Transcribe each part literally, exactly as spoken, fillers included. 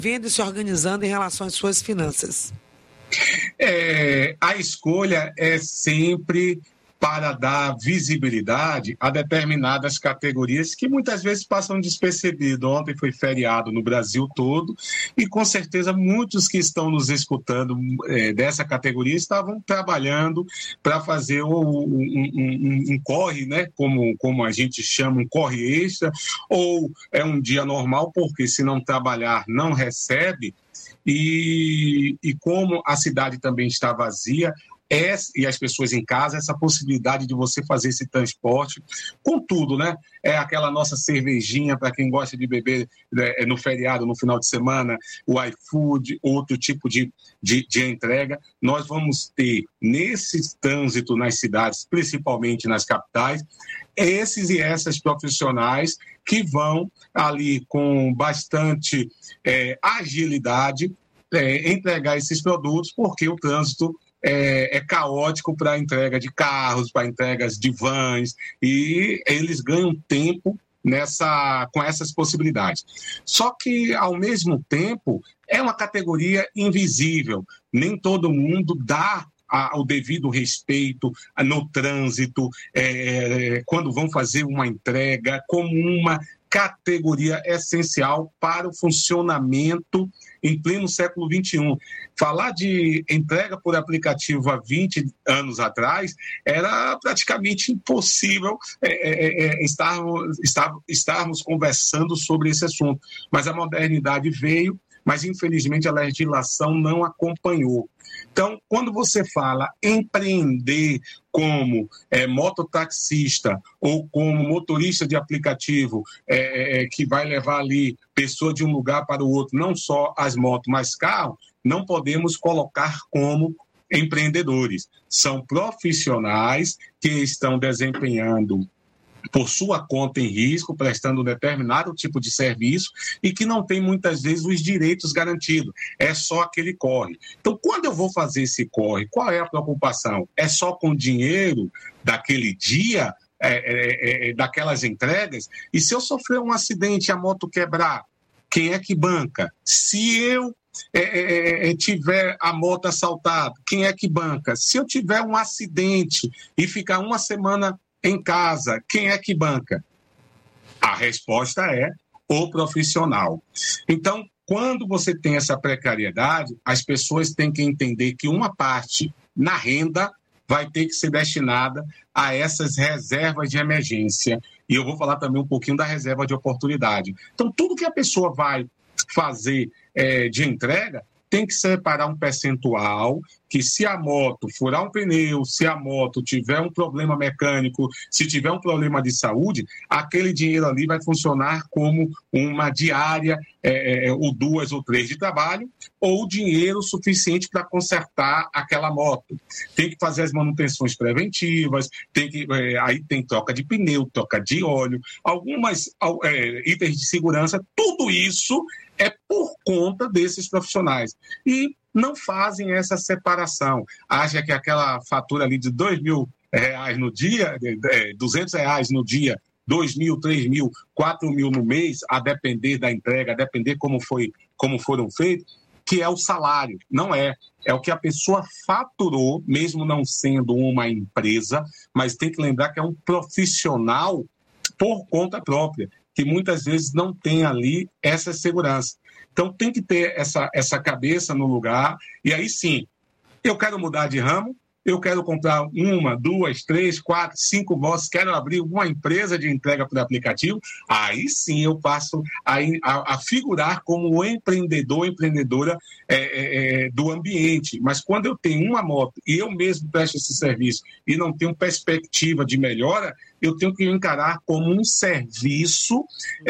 vendo e se organizando em relação às suas finanças? É, a escolha é sempre para dar visibilidade a determinadas categorias que muitas vezes passam despercebido. Ontem foi feriado no Brasil todo e com certeza muitos que estão nos escutando é, dessa categoria estavam trabalhando para fazer um, um, um, um corre, né? como, como a gente chama, um corre extra, ou é um dia normal, porque se não trabalhar não recebe. E, e como a cidade também está vazia, É, e as pessoas em casa, essa possibilidade de você fazer esse transporte com tudo, né? É aquela nossa cervejinha para quem gosta de beber é, no feriado, no final de semana, o iFood, outro tipo de, de, de entrega. Nós vamos ter, nesse trânsito nas cidades, principalmente nas capitais, esses e essas profissionais que vão ali com bastante é, agilidade é, entregar esses produtos, porque o trânsito É, é caótico para a entrega de carros, para entregas de vans, e eles ganham tempo nessa, com essas possibilidades. Só que, ao mesmo tempo, é uma categoria invisível. Nem todo mundo dá a, o devido respeito no trânsito, é, quando vão fazer uma entrega, como uma categoria essencial para o funcionamento em pleno século vinte e um. Falar de entrega por aplicativo há vinte anos atrás era praticamente impossível é, é, é, estarmos, estar, estarmos conversando sobre esse assunto. Mas a modernidade veio, mas infelizmente a legislação não acompanhou. Então, quando você fala empreender como é, mototaxista ou como motorista de aplicativo é, é, que vai levar ali pessoa de um lugar para o outro, não só as motos, mas carro, não podemos colocar como empreendedores. São profissionais que estão desempenhando por sua conta em risco, prestando um determinado tipo de serviço e que não tem muitas vezes os direitos garantidos. É só aquele corre. Então, quando eu vou fazer esse corre, qual é a preocupação? É só com o dinheiro daquele dia, é, é, é, daquelas entregas? E se eu sofrer um acidente e a moto quebrar, quem é que banca? Se eu É, é, tiver a moto assaltada, quem é que banca? Se eu tiver um acidente e ficar uma semana em casa, quem é que banca? A resposta é o profissional. Então, quando você tem essa precariedade, as pessoas têm que entender que uma parte na renda vai ter que ser destinada a essas reservas de emergência. E eu vou falar também um pouquinho da reserva de oportunidade. Então, tudo que a pessoa vai fazer é, de entrega, tem que separar um percentual que, se a moto furar um pneu, se a moto tiver um problema mecânico, se tiver um problema de saúde, aquele dinheiro ali vai funcionar como uma diária, é, é, ou duas ou três de trabalho, ou dinheiro suficiente para consertar aquela moto. Tem que fazer as manutenções preventivas, tem que, é, aí tem troca de pneu, troca de óleo, algumas é, itens de segurança, tudo isso é por conta desses profissionais. E não fazem essa separação. Acha que aquela fatura ali de dois mil reais no dia, duzentos reais no dia, dois mil, três mil, quatro mil no mês, a depender da entrega, a depender como, foi, como foram feitos, que é o salário. Não é. É o que a pessoa faturou, mesmo não sendo uma empresa, mas tem que lembrar que é um profissional por conta própria, que muitas vezes não tem ali essa segurança. Então, tem que ter essa, essa cabeça no lugar, e aí sim, eu quero mudar de ramo, eu quero comprar uma, duas, três, quatro, cinco motos, quero abrir uma empresa de entrega por aplicativo, aí sim eu passo a, a, a figurar como um empreendedor, empreendedora é, é, do ambiente. Mas quando eu tenho uma moto e eu mesmo presto esse serviço e não tenho perspectiva de melhora, eu tenho que encarar como um serviço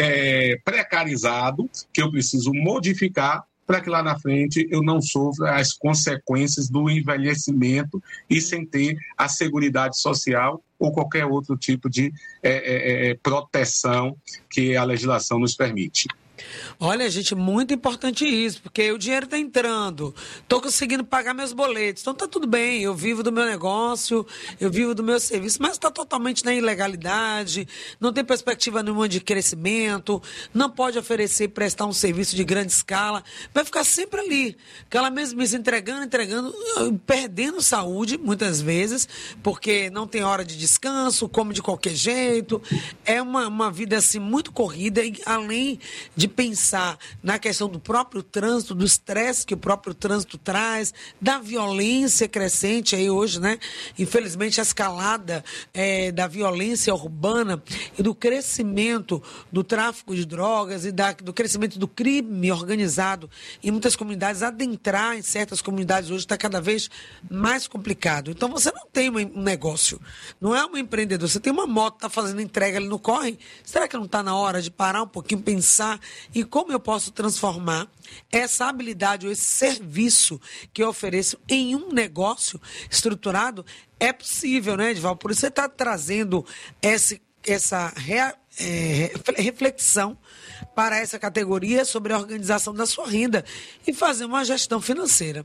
é, precarizado que eu preciso modificar para que lá na frente eu não sofra as consequências do envelhecimento e sem ter a seguridade social ou qualquer outro tipo de é, é, proteção que a legislação nos permite. Olha, gente, muito importante isso, porque o dinheiro está entrando, estou conseguindo pagar meus boletos, então está tudo bem, eu vivo do meu negócio, eu vivo do meu serviço, mas está totalmente na ilegalidade, não tem perspectiva nenhuma de crescimento, não pode oferecer e prestar um serviço de grande escala, vai ficar sempre ali, aquela mesmice entregando, entregando, perdendo saúde, muitas vezes, porque não tem hora de descanso, come de qualquer jeito, é uma, uma vida assim muito corrida, e além de pensar na questão do próprio trânsito, do estresse que o próprio trânsito traz, da violência crescente aí hoje, né? Infelizmente, a escalada é, da violência urbana e do crescimento do tráfico de drogas e da, do crescimento do crime organizado em muitas comunidades, adentrar em certas comunidades hoje está cada vez mais complicado. Então, você não tem um negócio, não é um empreendedor, você tem uma moto, está fazendo entrega ali no corre, será que não está na hora de parar um pouquinho, pensar e como eu posso transformar essa habilidade ou esse serviço que eu ofereço em um negócio estruturado? É possível, né, Edivaldo? Por isso você está trazendo esse, essa rea, é, reflexão para essa categoria sobre a organização da sua renda e fazer uma gestão financeira.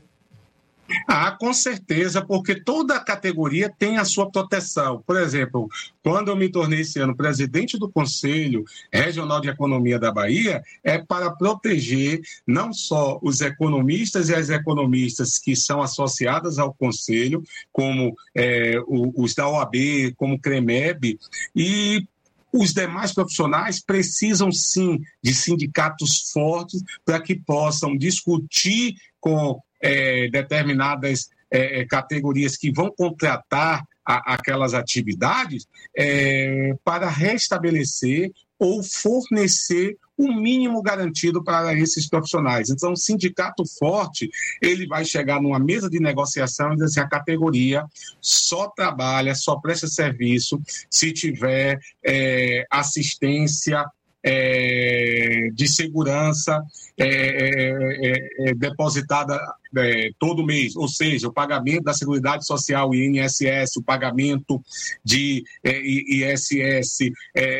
Ah, com certeza, porque toda categoria tem a sua proteção. Por exemplo, quando eu me tornei esse ano presidente do Conselho Regional de Economia da Bahia, é para proteger não só os economistas e as economistas que são associadas ao Conselho, como é, os da O A B, como o CREMEB, e os demais profissionais precisam, sim, de sindicatos fortes para que possam discutir com É, determinadas é, categorias que vão contratar a, aquelas atividades é, para restabelecer ou fornecer o mínimo garantido para esses profissionais. Então, o sindicato forte, ele vai chegar numa mesa de negociação e dizer assim, a categoria só trabalha, só presta serviço se tiver é, assistência É, de segurança é, é, é, depositada é, todo mês, ou seja, o pagamento da Seguridade Social, I N S S, o pagamento de é, I S S,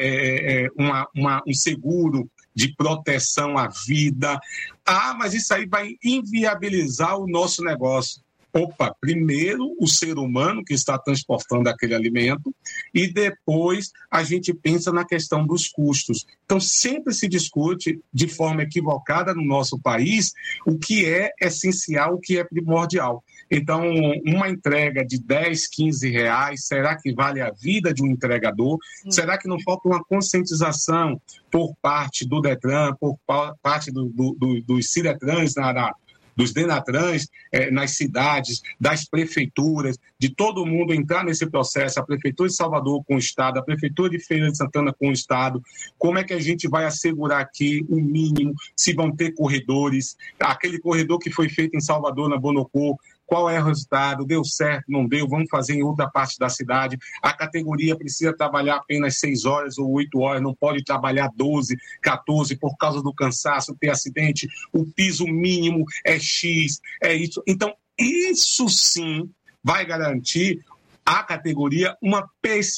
é, é, uma, uma, um seguro de proteção à vida. Ah, mas isso aí vai inviabilizar o nosso negócio. Opa, primeiro o ser humano que está transportando aquele alimento e depois a gente pensa na questão dos custos. Então, sempre se discute de forma equivocada no nosso país o que é essencial, o que é primordial. Então, uma entrega de dez, quinze reais, será que vale a vida de um entregador? Hum. Será que não falta uma conscientização por parte do Detran, por parte do, do, do, dos Ciretrans na área, dos Denatrans, eh, nas cidades, das prefeituras, de todo mundo entrar nesse processo, a Prefeitura de Salvador com o Estado, a Prefeitura de Feira de Santana com o Estado, como é que a gente vai assegurar aqui o mínimo, se vão ter corredores, aquele corredor que foi feito em Salvador, na Bonocô, qual é o resultado, deu certo, não deu, vamos fazer em outra parte da cidade, a categoria precisa trabalhar apenas seis horas ou oito horas, não pode trabalhar doze, quatorze, por causa do cansaço, ter acidente, o piso mínimo é X, é isso. Então, isso sim vai garantir à categoria uma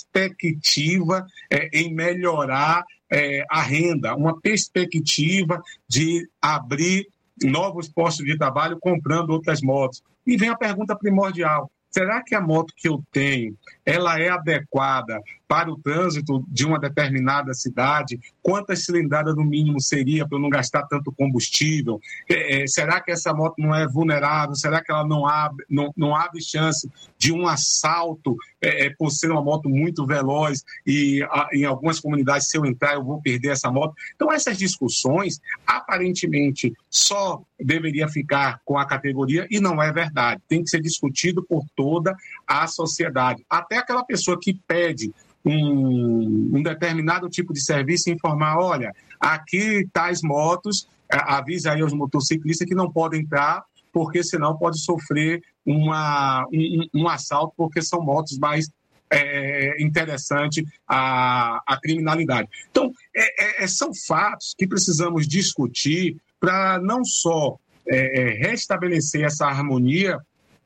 perspectiva é, em melhorar é, a renda, uma perspectiva de abrir novos postos de trabalho comprando outras motos. E vem a pergunta primordial: será que a moto que eu tenho, ela é adequada para o trânsito de uma determinada cidade? Quantas cilindradas no mínimo seria para eu não gastar tanto combustível? É, será que essa moto não é vulnerável? Será que ela não abre, não, não abre chance de um assalto é, por ser uma moto muito veloz e a, em algumas comunidades, se eu entrar, eu vou perder essa moto? Então, essas discussões, aparentemente, só deveria ficar com a categoria e não é verdade. Tem que ser discutido por toda a sociedade. Até aquela pessoa que pede um, um determinado tipo de serviço, informar, olha, aqui tais motos, avisa aí aos motociclistas que não podem entrar, porque senão pode sofrer uma, um, um assalto, porque são motos mais é, interessantes à, à criminalidade. Então, é, é, são fatos que precisamos discutir para não só é, restabelecer essa harmonia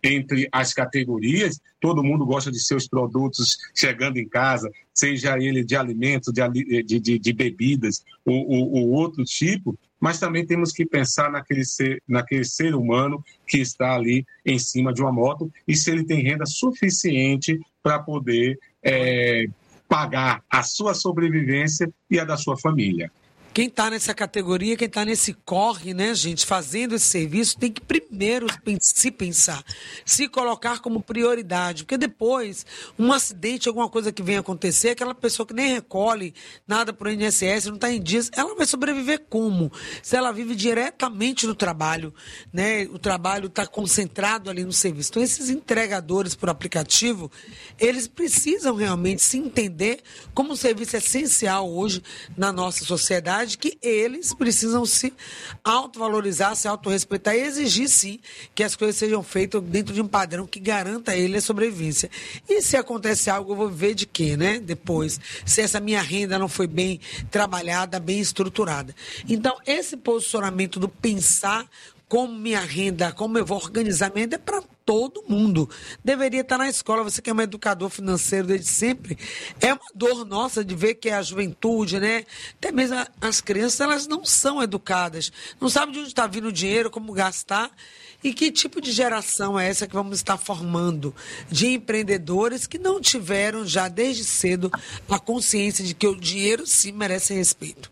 entre as categorias. Todo mundo gosta de seus produtos chegando em casa, seja ele de alimentos, de, de, de, de bebidas ou, ou, ou outro tipo, mas também temos que pensar naquele ser, naquele ser humano que está ali em cima de uma moto e se ele tem renda suficiente para poder é, pagar a sua sobrevivência e a da sua família. Quem está nessa categoria, quem está nesse corre, né, gente, fazendo esse serviço, tem que primeiro se pensar, se colocar como prioridade, porque depois, um acidente, alguma coisa que venha acontecer, aquela pessoa que nem recolhe nada para o I N S S, não está em dias, ela vai sobreviver como? Se ela vive diretamente no trabalho, né, o trabalho está concentrado ali no serviço. Então, esses entregadores por aplicativo, eles precisam realmente se entender como um serviço essencial hoje na nossa sociedade, que eles precisam se autovalorizar, se autorrespeitar e exigir, sim, que as coisas sejam feitas dentro de um padrão que garanta a ele a sobrevivência. E se acontece algo, eu vou viver de quê, né? Depois, se essa minha renda não foi bem trabalhada, bem estruturada. Então, esse posicionamento do pensar como minha renda, como eu vou organizar minha renda é para todo mundo. Deveria estar na escola. Você que é um educador financeiro desde sempre, é uma dor nossa de ver que a juventude, né? Até mesmo as crianças, elas não são educadas. Não sabem de onde está vindo o dinheiro, como gastar. E que tipo de geração é essa que vamos estar formando? De empreendedores que não tiveram já desde cedo a consciência de que o dinheiro sim merece respeito.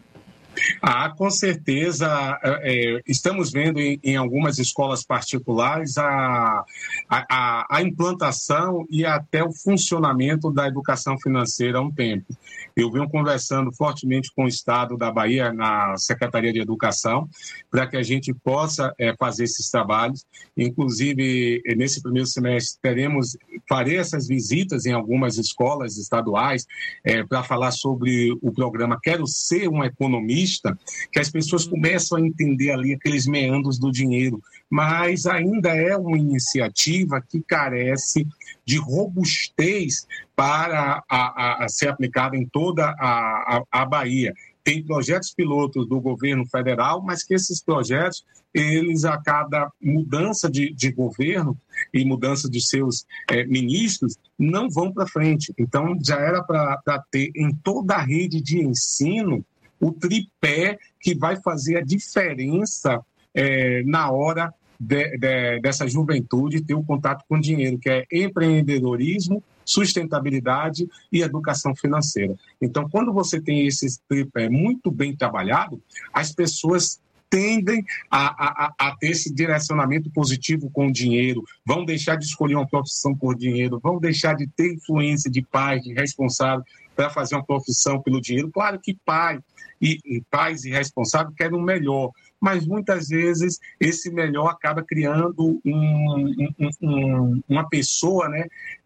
Ah, com certeza, é, estamos vendo em, em algumas escolas particulares a, a, a implantação e até o funcionamento da educação financeira há um tempo. Eu venho conversando fortemente com o Estado da Bahia, na Secretaria de Educação, para que a gente possa é, fazer esses trabalhos. Inclusive, nesse primeiro semestre, teremos, farei essas visitas em algumas escolas estaduais é, para falar sobre o programa Quero Ser um Economista, que as pessoas começam a entender ali aqueles meandros do dinheiro, mas ainda é uma iniciativa que carece de robustez para a, a, a ser aplicada em toda a, a, a Bahia. Tem projetos pilotos do governo federal, mas que esses projetos, eles a cada mudança de, de governo e mudança de seus é, ministros, não vão para frente. Então, já era para ter em toda a rede de ensino o tripé que vai fazer a diferença é, na hora de, de, dessa juventude ter o contato com o dinheiro, que é empreendedorismo, sustentabilidade e educação financeira. Então, quando você tem esse tripé muito bem trabalhado, as pessoas tendem a, a, a ter esse direcionamento positivo com o dinheiro, vão deixar de escolher uma profissão por dinheiro, vão deixar de ter influência de pai, de responsável para fazer uma profissão pelo dinheiro. Claro que pai e, e pais irresponsáveis querem o melhor, mas muitas vezes esse melhor acaba criando um, um, um, uma pessoa, né,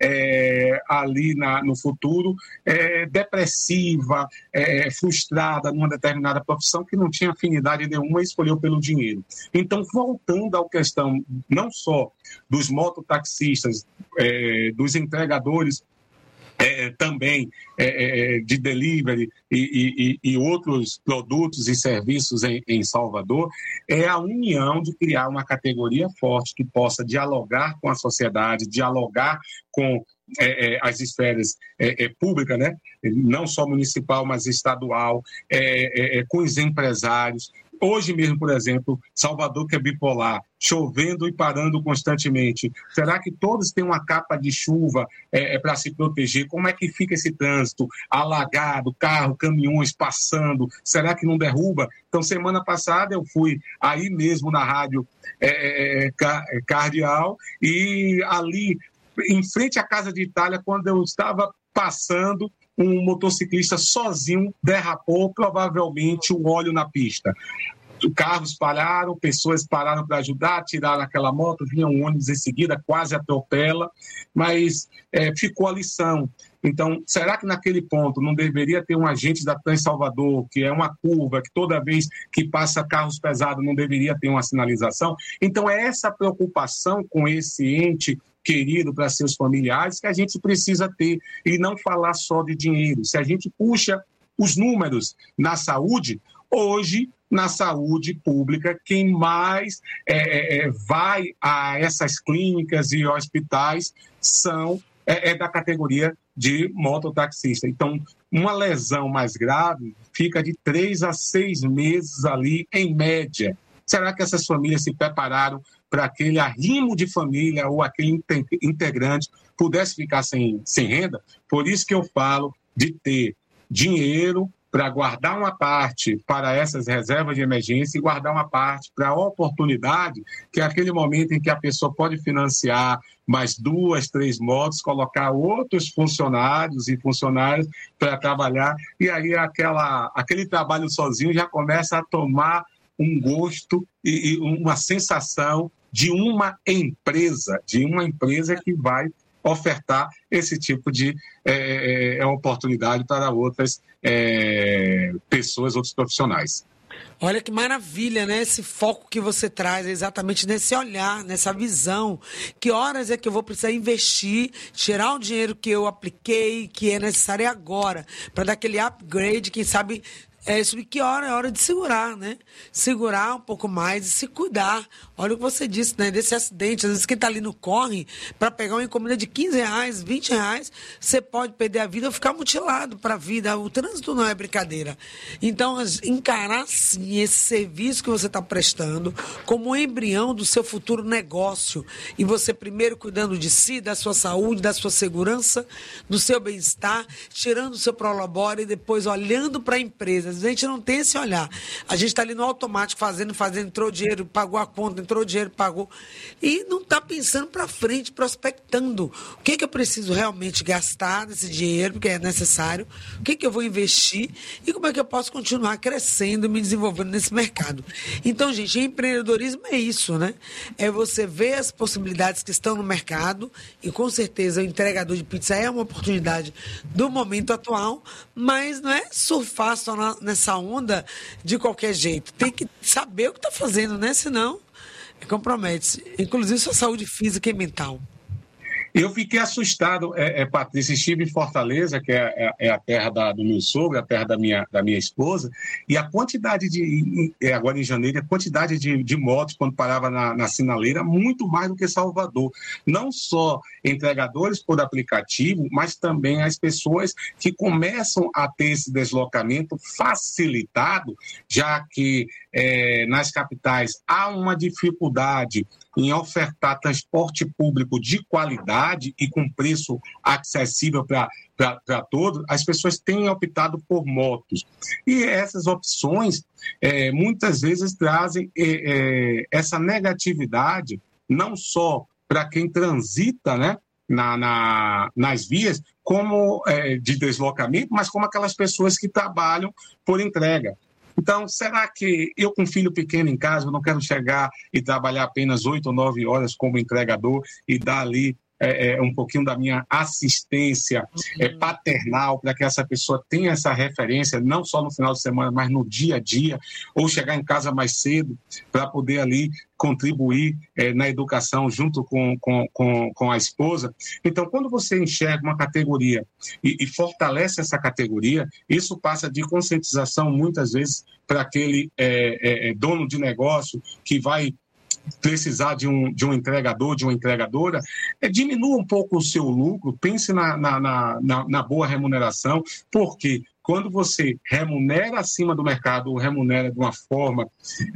é, ali na, no futuro é, depressiva, é, frustrada numa determinada profissão que não tinha afinidade nenhuma e escolheu pelo dinheiro. Então, voltando à questão não só dos mototaxistas, é, dos entregadores, É, também é, de delivery e, e, e outros produtos e serviços em, em Salvador, é a união de criar uma categoria forte que possa dialogar com a sociedade, dialogar com é, é, as esferas é, é, públicas, né? Não só municipal, mas estadual, é, é, com os empresários. Hoje mesmo, por exemplo, Salvador, que é bipolar, chovendo e parando constantemente. Será que todos têm uma capa de chuva é, é, para se proteger? Como é que fica esse trânsito? Alagado, carro, caminhões passando. Será que não derruba? Então, semana passada eu fui aí mesmo na rádio é, é, Cardeal e ali, em frente à Casa de Itália, quando eu estava passando, um motociclista sozinho derrapou, provavelmente o óleo na pista. Carros pararam, pessoas pararam para ajudar, tiraram aquela moto, vinha um ônibus em seguida, quase atropela, mas é, ficou a lição. Então, será que naquele ponto não deveria ter um agente da Trans Salvador, que é uma curva, que toda vez que passa carros pesados não deveria ter uma sinalização? Então, é essa preocupação com esse ente querido para seus familiares que a gente precisa ter e não falar só de dinheiro. Se a gente puxa os números na saúde, hoje na saúde pública. Quem mais é, é, vai a essas clínicas e hospitais são é, é da categoria de mototaxista. Então, uma lesão mais grave fica de três a seis meses ali, em média. Será que essas famílias se prepararam para aquele arrimo de família ou aquele integrante pudesse ficar sem, sem renda? Por isso que eu falo de ter dinheiro para guardar uma parte para essas reservas de emergência e guardar uma parte para a oportunidade, que é aquele momento em que a pessoa pode financiar mais duas, três motos, colocar outros funcionários e funcionárias para trabalhar, e aí aquela, aquele trabalho sozinho já começa a tomar um gosto e, e uma sensação de uma empresa, de uma empresa que vai ofertar esse tipo de é, é, oportunidade para outras é, pessoas, outros profissionais. Olha que maravilha, né? Esse foco que você traz, exatamente nesse olhar, nessa visão. Que horas é que eu vou precisar investir, tirar o dinheiro que eu apliquei, que é necessário agora, para dar aquele upgrade, quem sabe... É isso, que hora é hora de segurar, né? Segurar um pouco mais e se cuidar. Olha o que você disse, né? Desse acidente. Às vezes quem está ali no corre, para pegar uma encomenda de quinze reais, vinte reais, você pode perder a vida ou ficar mutilado para a vida. O trânsito não é brincadeira. Então, encarar, sim, esse serviço que você está prestando como um embrião do seu futuro negócio. E você primeiro cuidando de si, da sua saúde, da sua segurança, do seu bem-estar, tirando o seu prolabore e depois olhando para a empresa. A gente não tem esse olhar. A gente está ali no automático, fazendo, fazendo, entrou dinheiro, pagou a conta, entrou dinheiro, pagou. E não está pensando para frente, prospectando. O que, que eu preciso realmente gastar desse dinheiro, porque é necessário, o que, que eu vou investir e como é que eu posso continuar crescendo, me desenvolvendo nesse mercado. Então, gente, empreendedorismo é isso, né? É você ver as possibilidades que estão no mercado e, com certeza, o entregador de pizza é uma oportunidade do momento atual, mas não é surfar só na nessa onda de qualquer jeito. Tem que saber o que está fazendo, né? Senão, compromete-se. Inclusive sua saúde física e mental. Eu fiquei assustado, é, é, Patrícia, estive em Fortaleza, que é, é, é a terra da, do meu sogro, a terra da minha, da minha esposa, e a quantidade de, é, agora em janeiro, a quantidade de, de motos quando parava na, na sinaleira, muito mais do que Salvador. Não só entregadores por aplicativo, mas também as pessoas que começam a ter esse deslocamento facilitado, já que é, nas capitais há uma dificuldade em ofertar transporte público de qualidade e com preço acessível para todos, as pessoas têm optado por motos. E essas opções, é, muitas vezes, trazem é, é, essa negatividade, não só para quem transita, né, na, na, nas vias como é, de deslocamento, mas como aquelas pessoas que trabalham por entrega. Então, será que eu com filho pequeno em casa, eu não quero chegar e trabalhar apenas oito ou nove horas como entregador e dar ali é, é, um pouquinho da minha assistência é, paternal para que essa pessoa tenha essa referência, não só no final de semana, mas no dia a dia, ou chegar em casa mais cedo para poder ali contribuir é, na educação junto com, com, com, com a esposa. Então, quando você enxerga uma categoria e, e fortalece essa categoria, isso passa de conscientização muitas vezes para aquele é, é, dono de negócio que vai precisar de um, de um entregador, de uma entregadora, é, diminua um pouco o seu lucro, pense na, na, na, na boa remuneração, porque quando você remunera acima do mercado, ou remunera de uma forma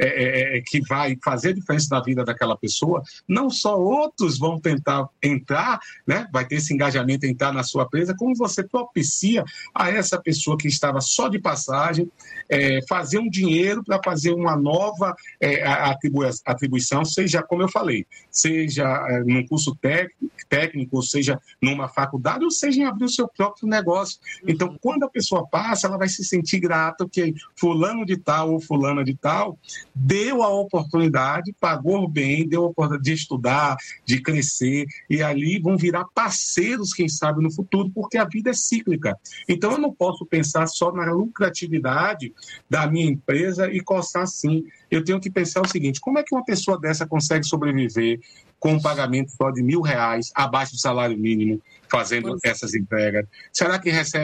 é, é, que vai fazer diferença na vida daquela pessoa, não só outros vão tentar entrar, né, vai ter esse engajamento em entrar na sua empresa, como você propicia a essa pessoa que estava só de passagem, é, fazer um dinheiro para fazer uma nova é, atribui- atribuição, seja, como eu falei, seja é, num curso técnico, técnico, ou seja numa faculdade, ou seja em abrir o seu próprio negócio. Então, quando a pessoa passa, ela vai se sentir grata que fulano de tal ou fulana de tal deu a oportunidade, pagou bem, deu a oportunidade de estudar, de crescer, e ali vão virar parceiros, quem sabe, no futuro, porque a vida é cíclica. Então, eu não posso pensar só na lucratividade da minha empresa e coçar assim. Eu tenho que pensar o seguinte, como é que uma pessoa dessa consegue sobreviver com um pagamento só de mil reais, abaixo do salário mínimo, fazendo essas entregas? Será que recebe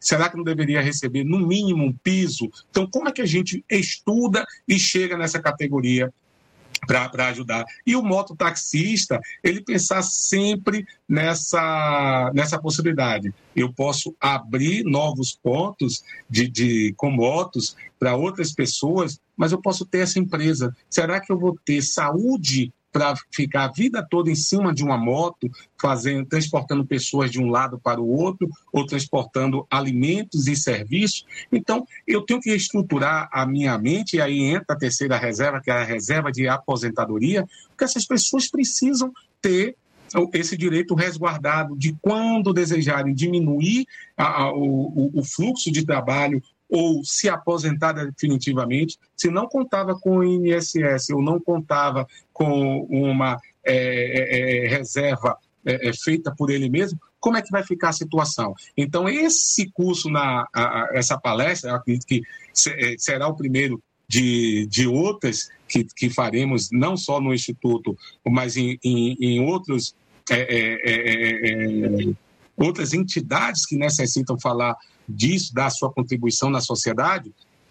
Será que não deveria receber, no mínimo, um piso? Então, como é que a gente estuda e chega nessa categoria para ajudar? E o mototaxista, ele pensar sempre nessa, nessa possibilidade. Eu posso abrir novos pontos de, de, com motos para outras pessoas, mas eu posso ter essa empresa. Será que eu vou ter saúde para ficar a vida toda em cima de uma moto, fazendo, transportando pessoas de um lado para o outro, ou transportando alimentos e serviços? Então, eu tenho que estruturar a minha mente, e aí entra a terceira reserva, que é a reserva de aposentadoria, porque essas pessoas precisam ter esse direito resguardado de, quando desejarem diminuir a, a, o, o fluxo de trabalho ou se aposentar definitivamente, se não contava com o I N S S ou não contava com uma é, é, reserva é, é, feita por ele mesmo, como é que vai ficar a situação? Então, esse curso, na, a, a, essa palestra, eu acredito que será o primeiro de, de outras que, que faremos, não só no Instituto, mas em, em, em outros, é, é, é, é, outras entidades que necessitam falar disso, da sua contribuição na sociedade,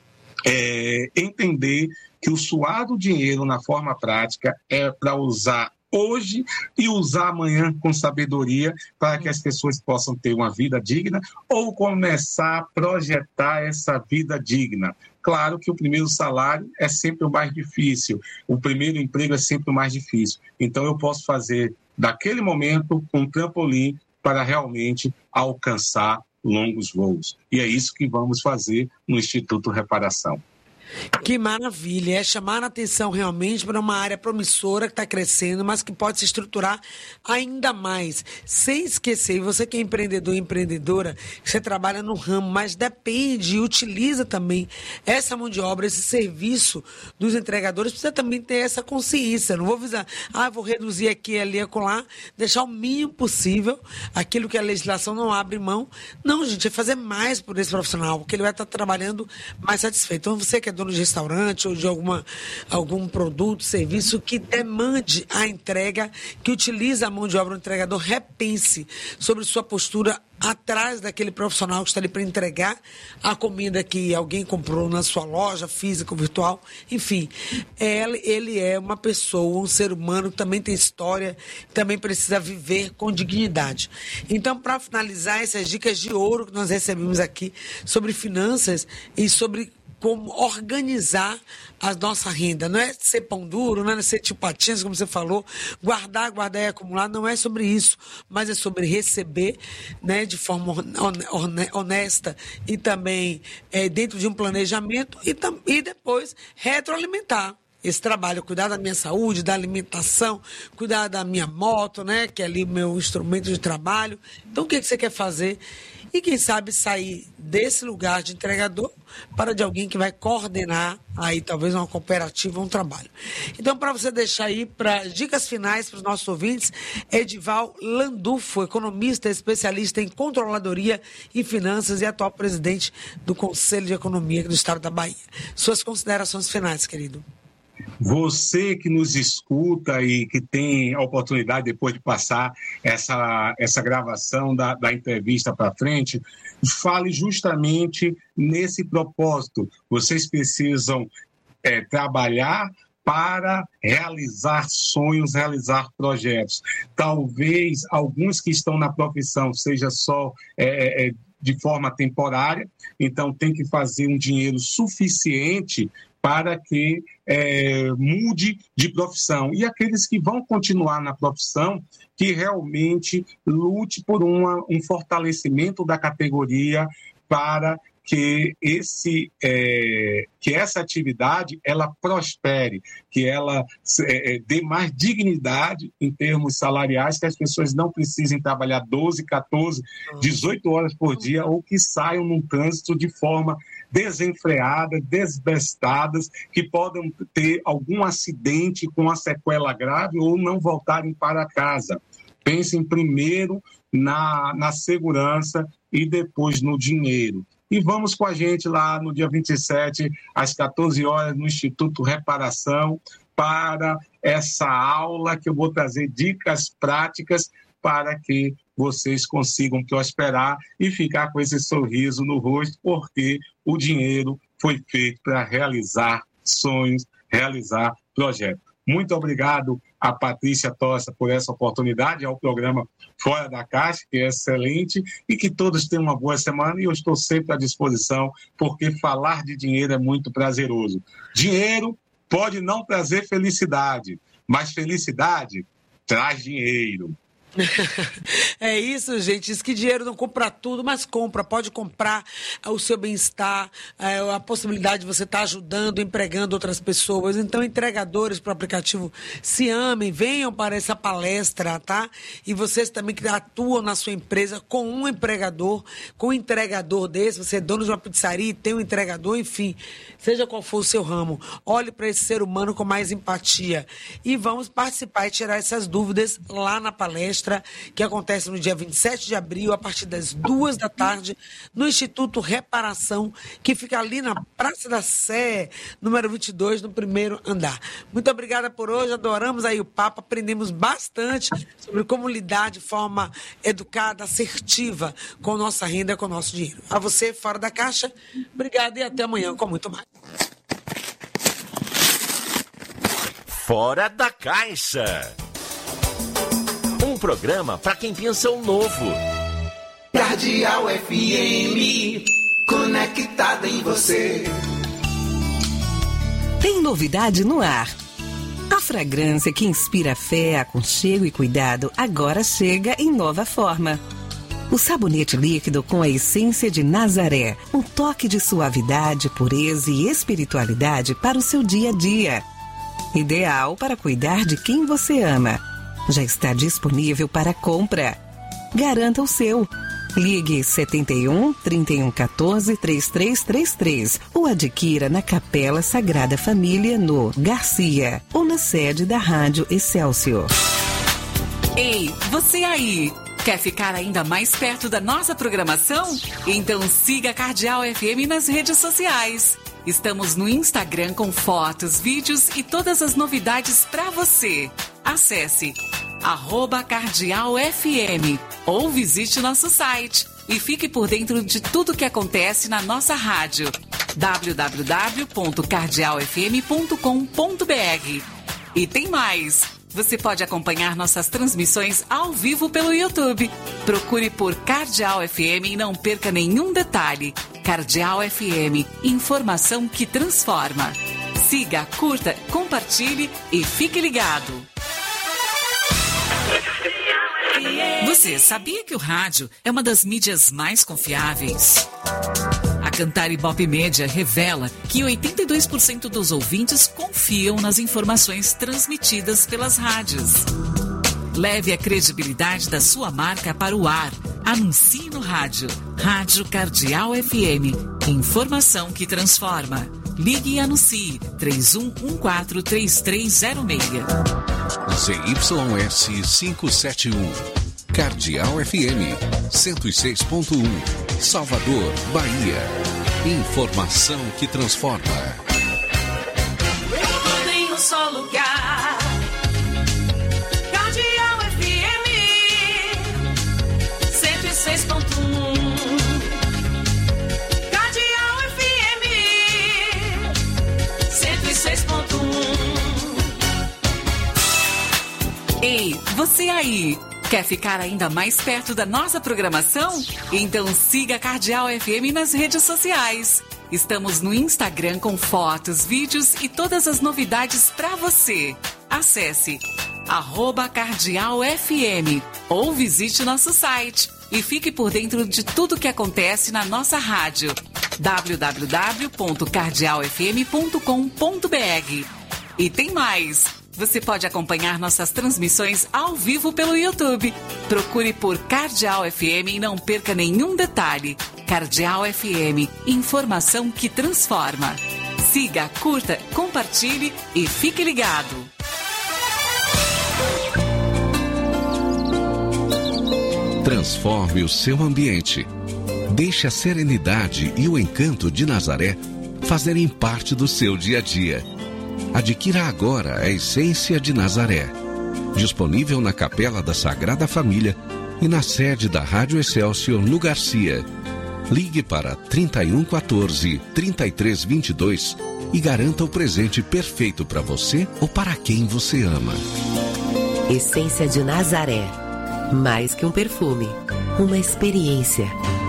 é entender que o suado dinheiro na forma prática é para usar hoje e usar amanhã com sabedoria, para que as pessoas possam ter uma vida digna ou começar a projetar essa vida digna. Claro que o primeiro salário é sempre o mais difícil, o primeiro emprego é sempre o mais difícil. Então eu posso fazer daquele momento um trampolim para realmente alcançar longos voos. E é isso que vamos fazer no Instituto Reparação. Que maravilha, é chamar a atenção realmente para uma área promissora que está crescendo, mas que pode se estruturar ainda mais, sem esquecer, você que é empreendedor e empreendedora, que você trabalha no ramo, mas depende e utiliza também essa mão de obra, esse serviço dos entregadores, precisa também ter essa consciência, não vou avisar, ah, vou reduzir aqui, ali, acolá, deixar o mínimo possível, aquilo que a legislação não abre mão, não, gente, é fazer mais por esse profissional, porque ele vai estar trabalhando mais satisfeito. Então, você que é dono de restaurante ou de alguma, algum produto, serviço que demande a entrega, que utiliza a mão de obra do entregador, repense sobre sua postura atrás daquele profissional que está ali para entregar a comida que alguém comprou na sua loja, física ou virtual. Enfim, ele, ele é uma pessoa, um ser humano que também tem história, também precisa viver com dignidade. Então, para finalizar, essas dicas de ouro que nós recebemos aqui sobre finanças e sobre como organizar a nossa renda. Não é ser pão duro, não é ser tio Patinhas, como você falou, guardar, guardar e acumular, não é sobre isso, mas é sobre receber, né, de forma honesta e também é, dentro de um planejamento e, e depois retroalimentar esse trabalho, cuidar da minha saúde, da alimentação, cuidar da minha moto, né, que é ali o meu instrumento de trabalho. Então, o que, que você quer fazer? E, quem sabe, sair desse lugar de entregador para de alguém que vai coordenar aí, talvez, uma cooperativa, um trabalho. Então, para você deixar aí, para dicas finais para os nossos ouvintes, Edival Landulfo, economista, especialista em controladoria e finanças e atual presidente do Conselho de Economia do Estado da Bahia. Suas considerações finais, querido. Você que nos escuta e que tem a oportunidade depois de passar essa, essa gravação da, da entrevista para frente, fale justamente nesse propósito. Vocês precisam é, trabalhar para realizar sonhos, realizar projetos. Talvez alguns que estão na profissão seja só é, é, de forma temporária, então tem que fazer um dinheiro suficiente para que é, mude de profissão. E aqueles que vão continuar na profissão, que realmente lute por uma, um fortalecimento da categoria para que, esse, é, que essa atividade ela prospere, que ela é, dê mais dignidade em termos salariais, que as pessoas não precisem trabalhar doze, quatorze, dezoito horas por dia ou que saiam num trânsito de forma desenfreada, desbestadas, que podem ter algum acidente com uma sequela grave ou não voltarem para casa. Pensem primeiro na, na segurança e depois no dinheiro. E vamos com a gente lá no dia vinte e sete, às quatorze horas, no Instituto Reparação, para essa aula que eu vou trazer dicas práticas para que vocês consigam prosperar e ficar com esse sorriso no rosto, porque o dinheiro foi feito para realizar sonhos, realizar projetos. Muito obrigado a Patrícia Tosta por essa oportunidade, ao programa Fora da Caixa, que é excelente, e que todos tenham uma boa semana, e eu estou sempre à disposição, porque falar de dinheiro é muito prazeroso. Dinheiro pode não trazer felicidade, mas felicidade traz dinheiro. É isso, gente. Diz que dinheiro não compra tudo, mas compra. Pode comprar o seu bem-estar, a possibilidade de você estar ajudando, empregando outras pessoas. Então, entregadores para o aplicativo, se amem, venham para essa palestra, tá? E vocês também que atuam na sua empresa com um empregador, com um entregador desse, você é dono de uma pizzaria e tem um entregador, enfim, seja qual for o seu ramo, olhe para esse ser humano com mais empatia. E vamos participar e tirar essas dúvidas lá na palestra, que acontece no dia vinte e sete de abril, a partir das duas da tarde, no Instituto Reparação, que fica ali na Praça da Sé, número vinte e dois, no primeiro andar. Muito obrigada por hoje, adoramos aí o papo, aprendemos bastante sobre como lidar de forma educada, assertiva com nossa renda, com o nosso dinheiro. A você, Fora da Caixa, obrigada e até amanhã com muito mais. Fora da Caixa. Um programa para quem pensa o novo. Cardeal F M, conectada em você. Tem novidade no ar. A fragrância que inspira fé, aconchego e cuidado agora chega em nova forma. O sabonete líquido com a essência de Nazaré. Um toque de suavidade, pureza e espiritualidade para o seu dia a dia. Ideal para cuidar de quem você ama. Já está disponível para compra. Garanta o seu. Ligue setenta e um, trinta e um, quatorze, trinta e três trinta e três ou adquira na Capela Sagrada Família no Garcia ou na sede da Rádio Excelsior. Ei, você aí! Quer ficar ainda mais perto da nossa programação? Então siga a Cardeal F M nas redes sociais. Estamos no Instagram com fotos, vídeos e todas as novidades para você. Acesse arroba Cardeal F M ou visite nosso site e fique por dentro de tudo que acontece na nossa rádio. w w w ponto cardeal f m ponto com ponto b r. E tem mais! Você pode acompanhar nossas transmissões ao vivo pelo YouTube. Procure por Cardeal F M e não perca nenhum detalhe. Cardeal F M, informação que transforma. Siga, curta, compartilhe e fique ligado. Você sabia que o rádio é uma das mídias mais confiáveis? A Cantar Ibope Média revela que oitenta e dois por cento dos ouvintes confiam nas informações transmitidas pelas rádios. Leve a credibilidade da sua marca para o ar. Anuncie no rádio. Rádio Cardeal F M. Informação que transforma. Ligue e anuncie. três um um quatro, três três zero seis. Z Y S quinhentos e setenta e um. Cardeal F M. cento e seis ponto um. Salvador, Bahia. Informação que transforma. Tudo em um só lugar. Cardeal F M cento e seis ponto um. Cardeal F M cento e seis ponto um. Ei, você aí! Quer ficar ainda mais perto da nossa programação? Então siga a Cardeal F M nas redes sociais. Estamos no Instagram com fotos, vídeos e todas as novidades para você. Acesse arroba Cardeal F M ou visite nosso site e fique por dentro de tudo que acontece na nossa rádio. w w w ponto cardeal f m ponto com ponto b r. E tem mais! Você pode acompanhar nossas transmissões ao vivo pelo YouTube. Procure por Cardeal F M e não perca nenhum detalhe. Cardeal F M, informação que transforma. Siga, curta, compartilhe e fique ligado. Transforme o seu ambiente. Deixe a serenidade e o encanto de Nazaré fazerem parte do seu dia a dia. Adquira agora a essência de Nazaré. Disponível na Capela da Sagrada Família e na sede da Rádio Excelsior no Garcia. Ligue para trinta e um quatorze, trinta e três vinte e dois e garanta o presente perfeito para você ou para quem você ama. Essência de Nazaré. Mais que um perfume, uma experiência.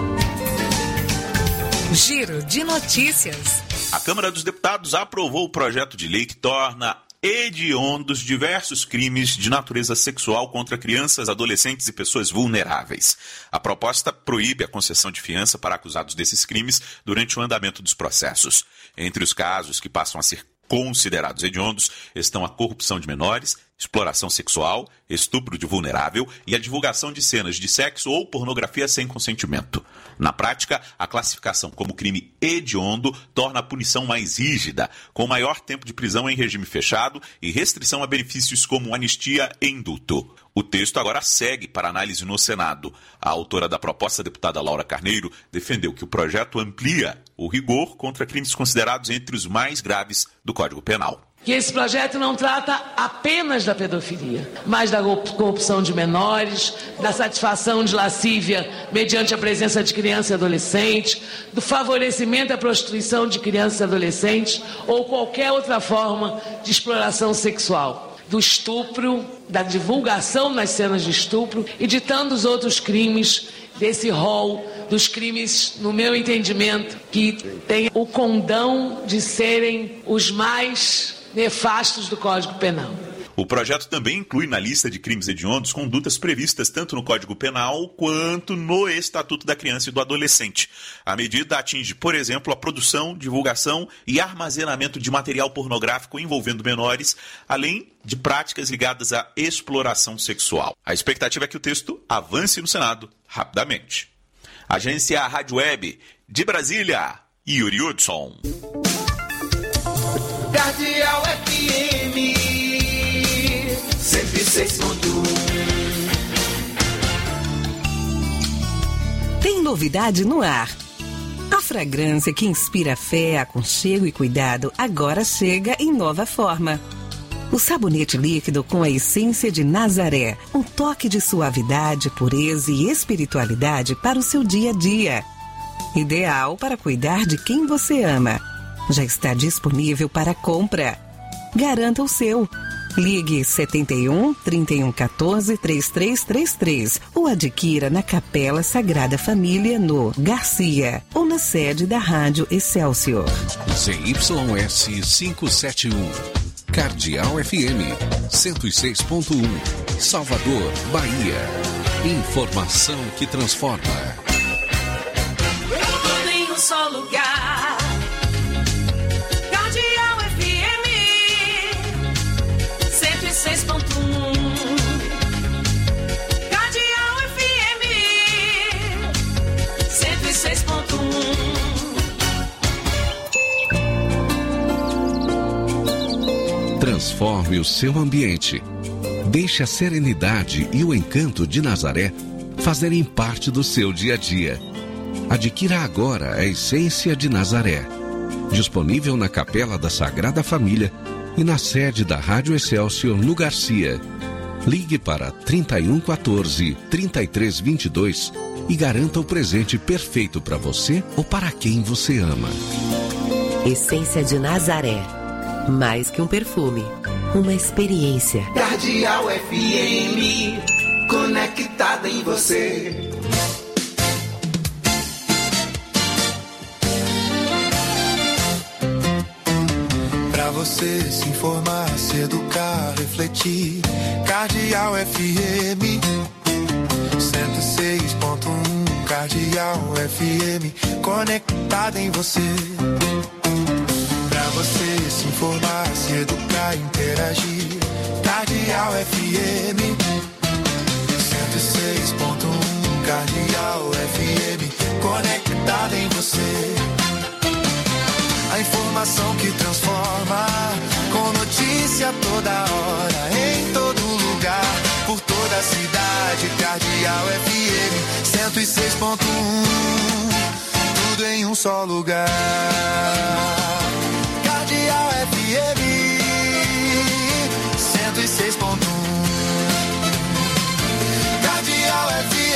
Giro de notícias. A Câmara dos Deputados aprovou o projeto de lei que torna hediondos diversos crimes de natureza sexual contra crianças, adolescentes e pessoas vulneráveis. A proposta proíbe a concessão de fiança para acusados desses crimes durante o andamento dos processos. Entre os casos que passam a ser considerados hediondos estão a corrupção de menores, exploração sexual, estupro de vulnerável e a divulgação de cenas de sexo ou pornografia sem consentimento. Na prática, a classificação como crime hediondo torna a punição mais rígida, com maior tempo de prisão em regime fechado e restrição a benefícios como anistia e indulto. O texto agora segue para análise no Senado. A autora da proposta, a deputada Laura Carneiro, defendeu que o projeto amplia o rigor contra crimes considerados entre os mais graves do Código Penal. Que esse projeto não trata apenas da pedofilia, mas da corrupção de menores, da satisfação de lascívia mediante a presença de criança e adolescente, do favorecimento à prostituição de crianças e adolescentes ou qualquer outra forma de exploração sexual, do estupro, da divulgação nas cenas de estupro e de tantos outros crimes desse rol dos crimes, no meu entendimento, que tem o condão de serem os mais nefastos do Código Penal. O projeto também inclui na lista de crimes hediondos condutas previstas tanto no Código Penal quanto no Estatuto da Criança e do Adolescente. A medida atinge, por exemplo, a produção, divulgação e armazenamento de material pornográfico envolvendo menores, além de práticas ligadas à exploração sexual. A expectativa é que o texto avance no Senado rapidamente. Agência Rádio Web de Brasília, Yuri Hudson. Cardeal F M cento e seis ponto um. Tem novidade no ar. A fragrância que inspira fé, aconchego e cuidado agora chega em nova forma. O sabonete líquido com a essência de Nazaré. Um toque de suavidade, pureza e espiritualidade para o seu dia a dia. Ideal para cuidar de quem você ama. Já está disponível para compra. Garanta o seu. Ligue setenta e um, trinta e um, quatorze, trinta e três trinta e três ou adquira na Capela Sagrada Família no Garcia ou na sede da Rádio Excelsior. Z Y S quinhentos e setenta e um, Cardeal F M cento e seis ponto um, Salvador, Bahia. Informação que transforma. Tudo em um só lugar. seis ponto um Cardeal F M cento e seis ponto um. Transforme o seu ambiente. Deixe a serenidade e o encanto de Nazaré fazerem parte do seu dia a dia. Adquira agora a essência de Nazaré. Disponível na Capela da Sagrada Família e na sede da Rádio Excelsior no Garcia. Ligue para trinta e um, quatorze, trinta e três vinte e dois e garanta o presente perfeito para você ou para quem você ama. Essência de Nazaré. Mais que um perfume, uma experiência. Cardeal F M, conectada em você. Pra você se informar, se educar, refletir. Cardeal F M cento e seis ponto um. Cardeal F M, conectada em você. Pra você se informar, se educar, interagir. Cardeal F M cento e seis ponto um. Cardeal F M, conectada em você. A informação que transforma, com notícia toda hora, em todo lugar, por toda a cidade. Cardeal F M cento e seis ponto um, tudo em um só lugar. Cardeal F M cento e seis ponto um, Cardeal F M.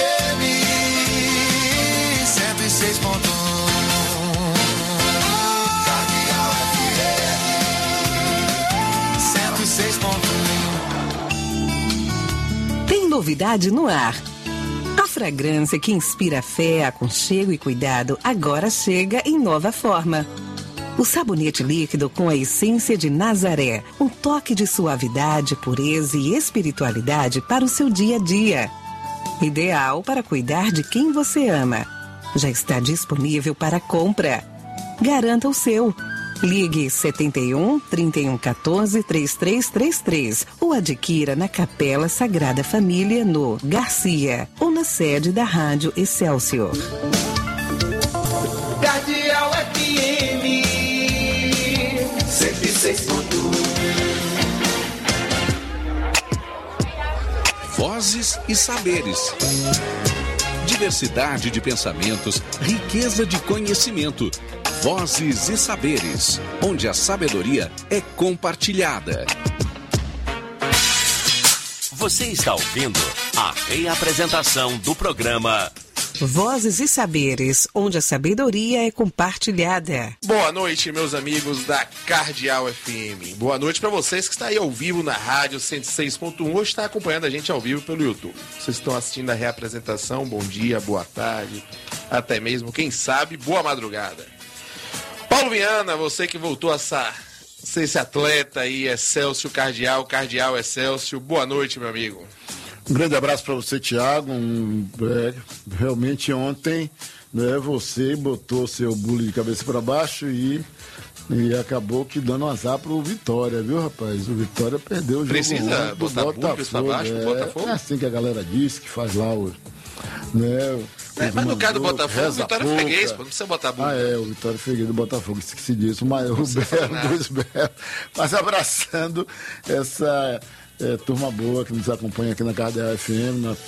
Novidade no ar. A fragrância que inspira fé, aconchego e cuidado agora chega em nova forma. O sabonete líquido com a essência de Nazaré. Um toque de suavidade, pureza e espiritualidade para o seu dia a dia. Ideal para cuidar de quem você ama. Já está disponível para compra. Garanta o seu. Ligue setenta e um, trinta e um, quatorze, trinta e três trinta e três ou adquira na Capela Sagrada Família no Garcia ou na sede da Rádio Excelsior. Cardeal F M cento e seis ponto um. Vozes e saberes. Diversidade de pensamentos, riqueza de conhecimento. Vozes e saberes, onde a sabedoria é compartilhada. Você está ouvindo a reapresentação do programa Vozes e Saberes, onde a sabedoria é compartilhada. Boa noite, meus amigos da Cardeal F M. Boa noite para vocês que estão aí ao vivo na rádio cento e seis ponto um. Hoje está acompanhando a gente ao vivo pelo YouTube. Vocês estão assistindo a reapresentação, bom dia, boa tarde, até mesmo, quem sabe, boa madrugada. Paulo Viana, você que voltou a ser esse atleta aí, Excelsior Cardeal, Cardeal Excelsior. Boa noite, meu amigo. Um grande abraço para você, Thiago. Um, é, realmente ontem, né, você botou seu bule de cabeça para baixo e, e acabou que dando um azar pro Vitória, viu, rapaz? O Vitória perdeu o jogo. Precisa botar bule para baixo pro Botafogo? É assim que a galera disse, que faz lá o... Né, é, mas no caso do Botafogo, o Vitória é freguês, pô, não precisa botar bule. Ah, é, o Vitória é freguês do Botafogo, esqueci disso. Mas o Belo, dois Belo, mas abraçando essa... É, turma boa que nos acompanha aqui na Cardeal F M, na,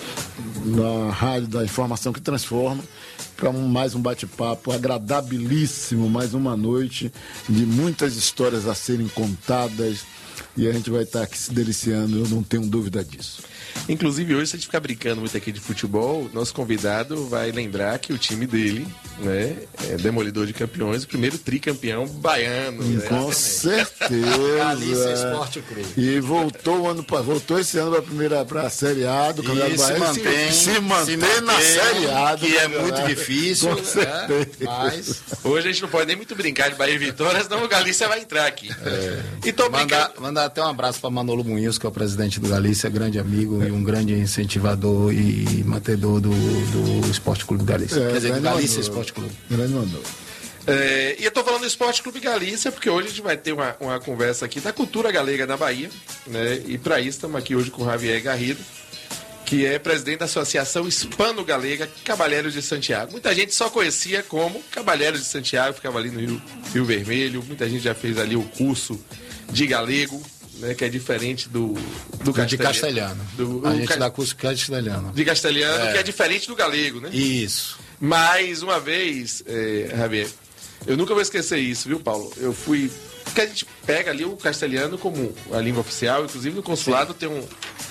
na rádio da informação que transforma, para um, mais um bate-papo agradabilíssimo, mais uma noite de muitas histórias a serem contadas e a gente vai estar aqui se deliciando, eu não tenho dúvida disso. Inclusive hoje, se a gente ficar brincando muito aqui de futebol, nosso convidado vai lembrar que o time dele, né, é Demolidor de Campeões, o primeiro tricampeão baiano. Né? Com certeza. Galícia Esporte Clube. E voltou, ano, voltou esse ano para a primeira para a Série A do Campeonato Baiano. Se mantém, se, se mantém, mantém na Série A. Que é muito difícil. Com certeza. Né? Mas hoje a gente não pode nem muito brincar de Bahia e Vitória, senão o Galícia vai entrar aqui. É. Então, mandar, mandar até um abraço para Manolo Munhoz, que é o presidente do Galícia, grande amigo e um grande incentivador e mantedor do, do Esporte Clube Galícia. É, Quer dizer, do Galícia Esporte Clube. Grande mandou. É, e eu tô falando do Esporte Clube Galícia porque hoje a gente vai ter uma, uma conversa aqui da cultura galega na Bahia, né? E para isso estamos aqui hoje com o Javier Garrido, que é presidente da Associação Hispano-Galega Cabalheiros de Santiago. Muita gente só conhecia como Cabalheiros de Santiago, ficava ali no Rio, Rio Vermelho, muita gente já fez ali o curso de galego, né, que é diferente do, do castelhano. De castelhano. Do, a gente ca... dá curso castelhano. De castelhano, é. Que é diferente do galego, né? Isso. Mais uma vez, é, Javier, eu nunca vou esquecer isso, viu, Paulo? Eu fui... Porque a gente pega ali o castelhano como a língua oficial, inclusive no consulado Sim. tem um,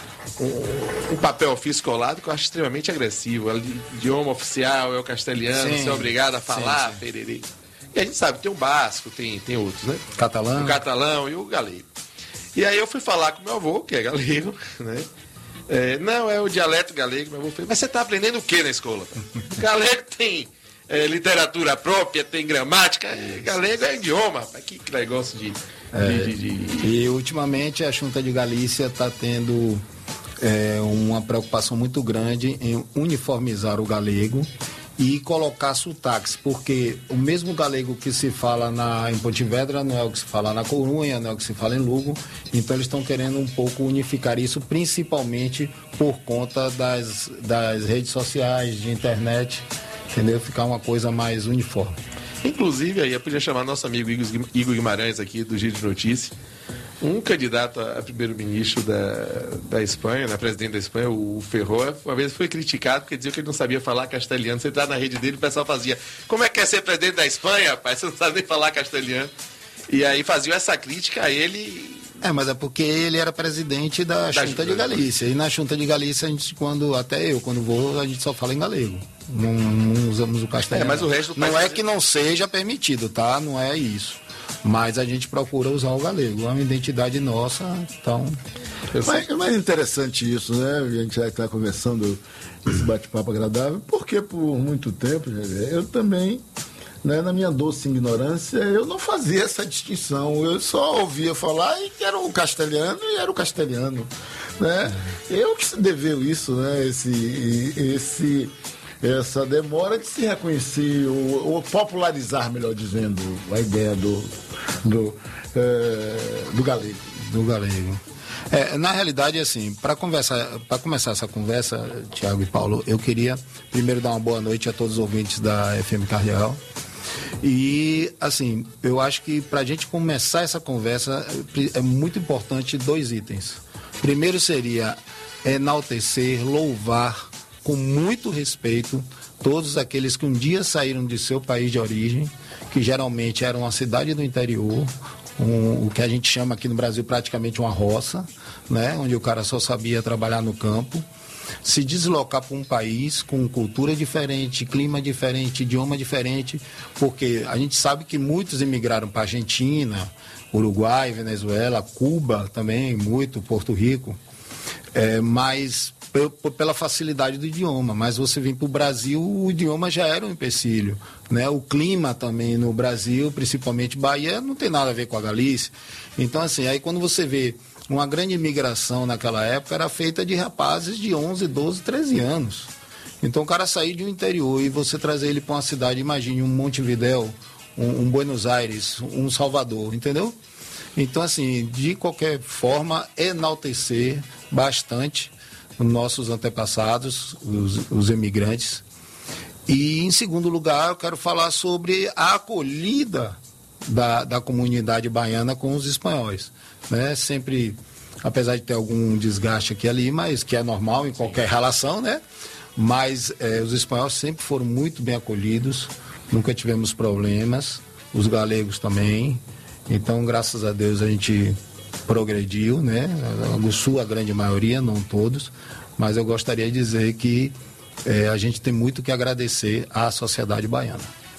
um, um papel ofício colado que eu acho extremamente agressivo. O idioma oficial é o castelhano, sim. Você é obrigado a falar, sim, sim. Pererê. E a gente sabe, tem o basco, tem, tem outros, né? Catalão. O catalão e o galego. E aí eu fui falar com meu avô, que é galego, né? É, não, é o dialeto galego, meu avô falou, mas você está aprendendo o que na escola? Galego tem é, literatura própria, tem gramática, é, galego é idioma, rapaz, que, que negócio de, é, de, de, de... E ultimamente a Junta de Galícia está tendo é, uma preocupação muito grande em uniformizar o galego e colocar sotaques, porque o mesmo galego que se fala na, em Pontevedra não é o que se fala na Corunha, não é o que se fala em Lugo, então eles estão querendo um pouco unificar isso, principalmente por conta das, das redes sociais, de internet, entendeu? Ficar uma coisa mais uniforme. Inclusive, aí eu podia chamar nosso amigo Igor Guimarães aqui do Giro de Notícias, um candidato a primeiro-ministro da, da Espanha, né, presidente da Espanha, o Ferrol, uma vez foi criticado porque dizia que ele não sabia falar castelhano. Você entrar na rede dele, o pessoal fazia, como é que é ser presidente da Espanha, rapaz? Você não sabe nem falar castelhano. E aí faziam essa crítica a ele. É, mas é porque ele era presidente da, da Junta de Galícia. E na Junta de Galícia, a gente, quando, até eu, quando vou, a gente só fala em galego. Não, não usamos o castelhano. É, mas o resto do não é que não seja permitido, tá? Não é isso. Mas a gente procura usar o galego, é uma identidade nossa, então... Mas é mais interessante isso, né? A gente já está começando esse bate-papo agradável, porque por muito tempo, eu também, né, na minha doce ignorância, eu não fazia essa distinção. Eu só ouvia falar e era o castelhano e era o castelhano, né? Eu que se deveu isso, né? Esse, esse, essa demora de se reconhecer, ou, ou popularizar, melhor dizendo, a ideia do, do, é, do galego. Do galego. É, na realidade, assim, para conversar, para começar essa conversa, Tiago e Paulo, eu queria primeiro dar uma boa noite a todos os ouvintes da F M Cardeal. E, assim, eu acho que para a gente começar essa conversa é muito importante dois itens. Primeiro seria enaltecer, louvar com muito respeito todos aqueles que um dia saíram de seu país de origem, que geralmente era uma cidade do interior, um, o que a gente chama aqui no Brasil praticamente uma roça, né, onde o cara só sabia trabalhar no campo, se deslocar para um país com cultura diferente, clima diferente, idioma diferente, porque a gente sabe que muitos emigraram para a Argentina, Uruguai, Venezuela, Cuba também, muito, Porto Rico, é, mas pela facilidade do idioma, mas você vem para o Brasil, o idioma já era um empecilho, né? O clima também no Brasil, principalmente Bahia, não tem nada a ver com a Galícia. Então, assim, aí quando você vê uma grande imigração naquela época, era feita de rapazes de onze, doze, treze anos. Então, o cara sair de um interior e você trazer ele para uma cidade, imagine um Montevidéu, um, um Buenos Aires, um Salvador, entendeu? Então, assim, de qualquer forma, enaltecer bastante nossos antepassados, os, os emigrantes. E, em segundo lugar, eu quero falar sobre a acolhida da, da comunidade baiana com os espanhóis, né? Sempre, apesar de ter algum desgaste aqui e ali, mas que é normal em qualquer relação, né? Mas é, os espanhóis sempre foram muito bem acolhidos, nunca tivemos problemas, os galegos também. Então, graças a Deus, a gente progrediu, né? A sua grande maioria, não todos, mas eu gostaria de dizer que é, a gente tem muito que agradecer à sociedade baiana.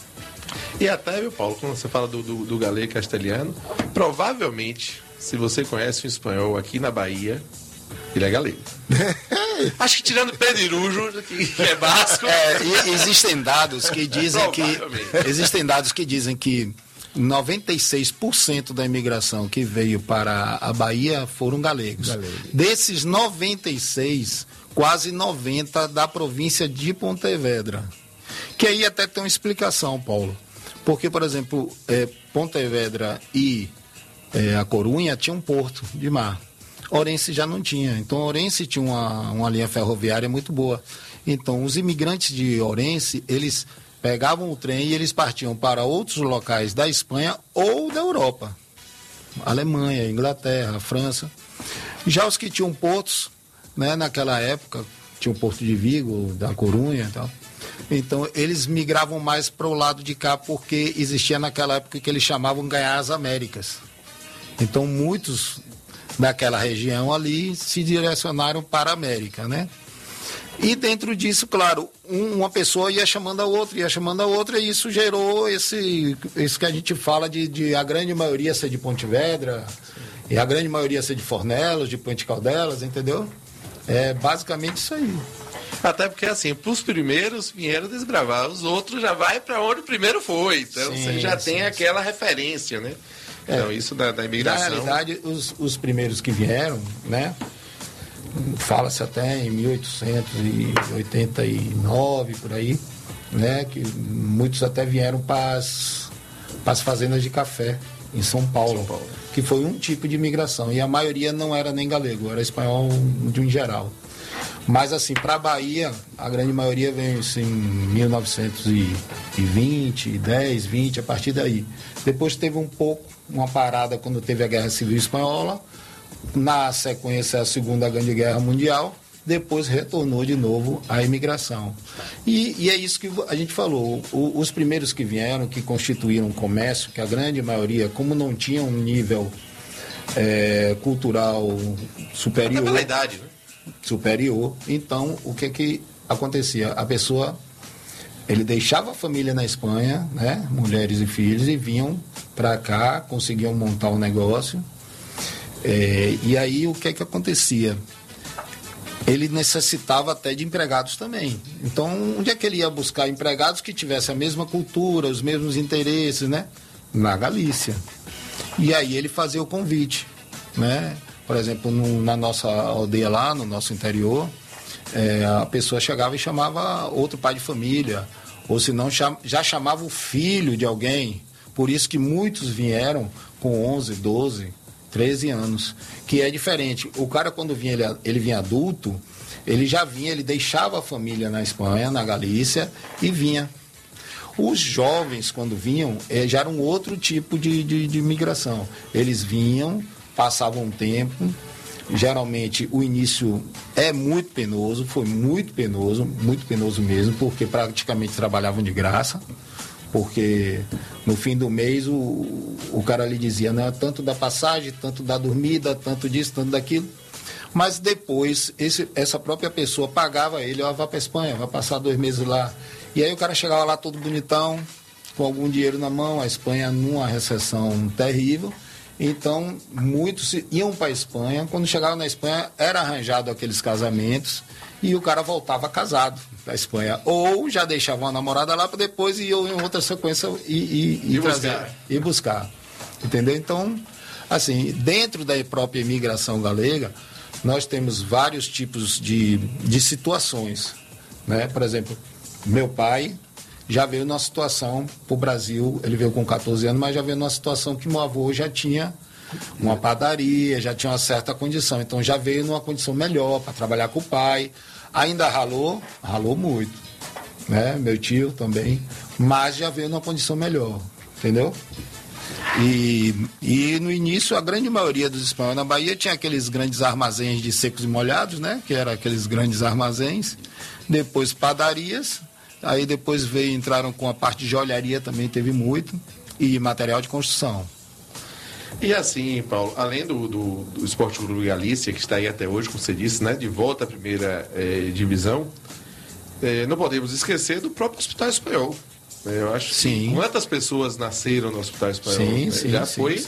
E até, viu, Paulo, quando você fala do, do, do galego castelhano, provavelmente, se você conhece um espanhol aqui na Bahia, ele é galego. Acho que tirando Pedirujo, que é basco. É, e existem dados que dizem que existem dados que dizem que noventa e seis por cento da imigração que veio para a Bahia foram galegos. Galego. Desses noventa e seis, quase noventa da província de Pontevedra. Que aí até tem uma explicação, Paulo. Porque, por exemplo, é, Pontevedra e é, a Corunha tinham um porto de mar. Orense já não tinha. Então, Orense tinha uma, uma linha ferroviária muito boa. Então, os imigrantes de Orense, eles pegavam o trem e eles partiam para outros locais da Espanha ou da Europa. Alemanha, Inglaterra, França. Já os que tinham portos, né, naquela época, tinha o Porto de Vigo, da Corunha e tal. Então, eles migravam mais para o lado de cá, porque existia naquela época que eles chamavam ganhar as Américas. Então, muitos daquela região ali se direcionaram para a América, né? E dentro disso, claro, um, uma pessoa ia chamando a outra, ia chamando a outra, e isso gerou esse, isso que a gente fala de, de a grande maioria ser de Pontevedra, e a grande maioria ser de Fornelos, de Puente Caldelas, entendeu? É basicamente isso aí. Até porque, assim, para os primeiros vieram desbravar, os outros já vai para onde o primeiro foi. Então, sim, você já sim, tem sim. aquela referência, né? É, então, isso da, da imigração. Na realidade, os, os primeiros que vieram, né? Fala-se até em mil oitocentos e oitenta e nove, por aí, né? Que muitos até vieram para as, para as fazendas de café em São Paulo, São Paulo, que foi um tipo de imigração. E a maioria não era nem galego, era espanhol de um geral. Mas, assim, para a Bahia, a grande maioria veio assim, em mil novecentos e vinte, dez, vinte, a partir daí. Depois teve um pouco, uma parada quando teve a Guerra Civil Espanhola. Na sequência, a Segunda Grande Guerra Mundial. Depois retornou de novo a imigração. E, e é isso que a gente falou. O, os primeiros que vieram, que constituíram o comércio, que a grande maioria, como não tinha um nível é, cultural superior... Até pela idade, né? Superior. Então, o que que acontecia? A pessoa, ele deixava a família na Espanha, né? Mulheres e filhos, e vinham para cá, conseguiam montar um negócio. É, e aí o que é que acontecia? Ele necessitava até de empregados também. Então, onde é que ele ia buscar empregados que tivessem a mesma cultura, os mesmos interesses, né? Na Galícia. E aí ele fazia o convite, né? Por exemplo, no, na nossa aldeia lá, no nosso interior, é, a pessoa chegava e chamava outro pai de família, ou se não, cham, já chamava o filho de alguém. Por isso que muitos vieram com onze, doze, treze anos, que é diferente. O cara, quando vinha, ele, ele vinha adulto, ele já vinha, ele deixava a família na Espanha, na Galícia, e vinha. Os jovens, quando vinham, eh, já era um outro tipo de, de, de migração. Eles vinham, passavam um tempo, geralmente o início é muito penoso, foi muito penoso, muito penoso mesmo, porque praticamente trabalhavam de graça. Porque no fim do mês o, o cara lhe dizia, né, tanto da passagem, tanto da dormida, tanto disso, tanto daquilo. Mas depois esse, essa própria pessoa pagava ele, ó, vá para a Espanha, vai passar dois meses lá. E aí o cara chegava lá todo bonitão, com algum dinheiro na mão, a Espanha numa recessão terrível. Então muitos iam para a Espanha, quando chegavam na Espanha era arranjado aqueles casamentos e o cara voltava casado da Espanha, ou já deixava uma namorada lá para depois ir em outra sequência e, e, e, e trazer, buscar. e buscar, entendeu? Então, assim, dentro da própria imigração galega, nós temos vários tipos de, de situações, né? Por exemplo, meu pai já veio numa situação para o Brasil, ele veio com catorze anos, mas já veio numa situação que meu avô já tinha uma padaria, já tinha uma certa condição, então já veio numa condição melhor para trabalhar com o pai. Ainda ralou, ralou muito, né? Meu tio também, mas já veio numa condição melhor, entendeu? E, e no início a grande maioria dos espanhóis na Bahia tinha aqueles grandes armazéns de secos e molhados, né? Que eram aqueles grandes armazéns, depois padarias, aí depois veio, entraram com a parte de joalharia, também teve muito, e material de construção. E assim, Paulo, além do, do, do Esporte Clube Galícia, que está aí até hoje, como você disse, né, de volta à primeira eh, divisão, eh, não podemos esquecer do próprio Hospital Espanhol. Eh, eu acho sim. que quantas pessoas nasceram no Hospital Espanhol? Sim, né? sim, Já sim, foi sim.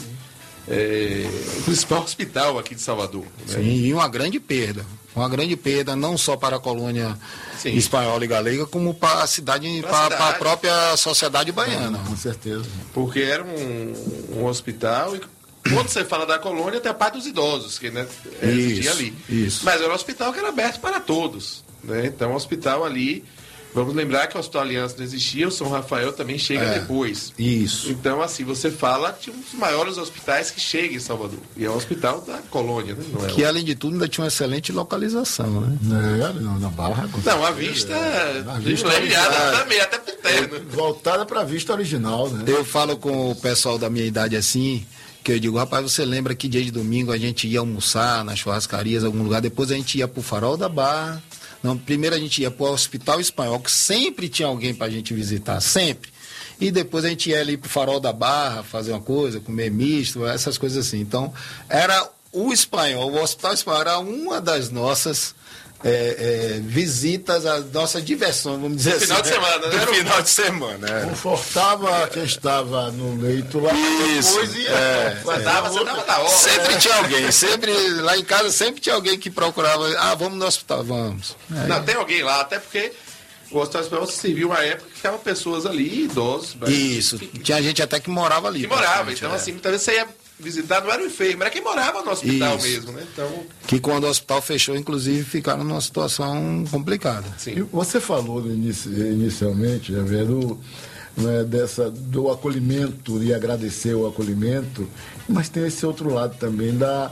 Eh, o principal hospital aqui de Salvador. Né? Sim, e uma grande perda. Uma grande perda, não só para a colônia sim. espanhola e galega, como para a cidade, para, para, para a própria sociedade baiana. Com certeza. Porque era um, um hospital e quando você fala da colônia, tem a parte dos idosos, que né, existia ali. Isso. Mas era um hospital que era aberto para todos. Né? Então, o hospital ali, vamos lembrar que o Hospital Aliança não existia, o São Rafael também chega é, depois. Isso. Então, assim, você fala de um dos maiores hospitais que chega em Salvador. E é o hospital da colônia, né? Não é que, o... além de tudo, ainda tinha uma excelente localização, né? É, não, na Barra. Não, a vista... A vista é, também, até pro terno. Voltada para a vista original, né? Eu falo com o pessoal da minha idade assim... que eu digo, rapaz, você lembra que dia de domingo a gente ia almoçar nas churrascarias, algum lugar, depois a gente ia pro Farol da Barra, não, primeiro a gente ia pro Hospital Espanhol, que sempre tinha alguém pra gente visitar, sempre, e depois a gente ia ali pro Farol da Barra, fazer uma coisa, comer misto, essas coisas assim. Então, era o Espanhol, o Hospital Espanhol era uma das nossas É, é, visitas, a nossa diversão, vamos dizer final assim. De semana, né? Do final de semana, é. Confortava quem estava no leito lá. Isso, depois ia. É, você dava, você dava da hora. Sempre tinha alguém, sempre, lá em casa sempre tinha alguém que procurava, ah, vamos no hospital, vamos. É. Não, tem alguém lá, até porque o Hospital Espanhol serviu uma época que ficavam pessoas ali, idosos. Isso, que, tinha gente até que morava ali. Que morava, então é. assim, muitas vezes você ia visitar, não era o enfermo, era quem morava no hospital Isso. mesmo, né? Então... Que quando o hospital fechou, inclusive, ficaram numa situação complicada. Sim. Você falou inici inicialmente, Javier, do, né, dessa, do acolhimento e agradecer o acolhimento, mas tem esse outro lado também da,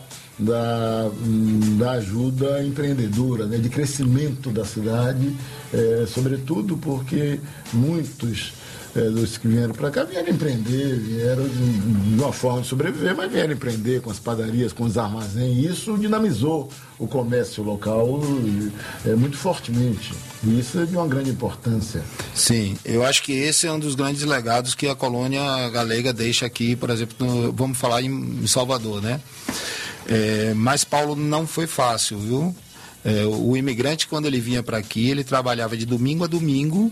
da, da ajuda empreendedora, né, de crescimento da cidade, é, sobretudo porque muitos É, dos que vieram para cá vieram empreender, vieram de, de uma forma de sobreviver, mas vieram empreender com as padarias, com os armazéns, e isso dinamizou o comércio local é, muito fortemente, e isso é de uma grande importância. Sim, eu acho que esse é um dos grandes legados que a colônia galega deixa aqui, por exemplo, no, vamos falar em, em Salvador, né? É, mas, Paulo, não foi fácil, viu? É, o imigrante, quando ele vinha para aqui, ele trabalhava de domingo a domingo.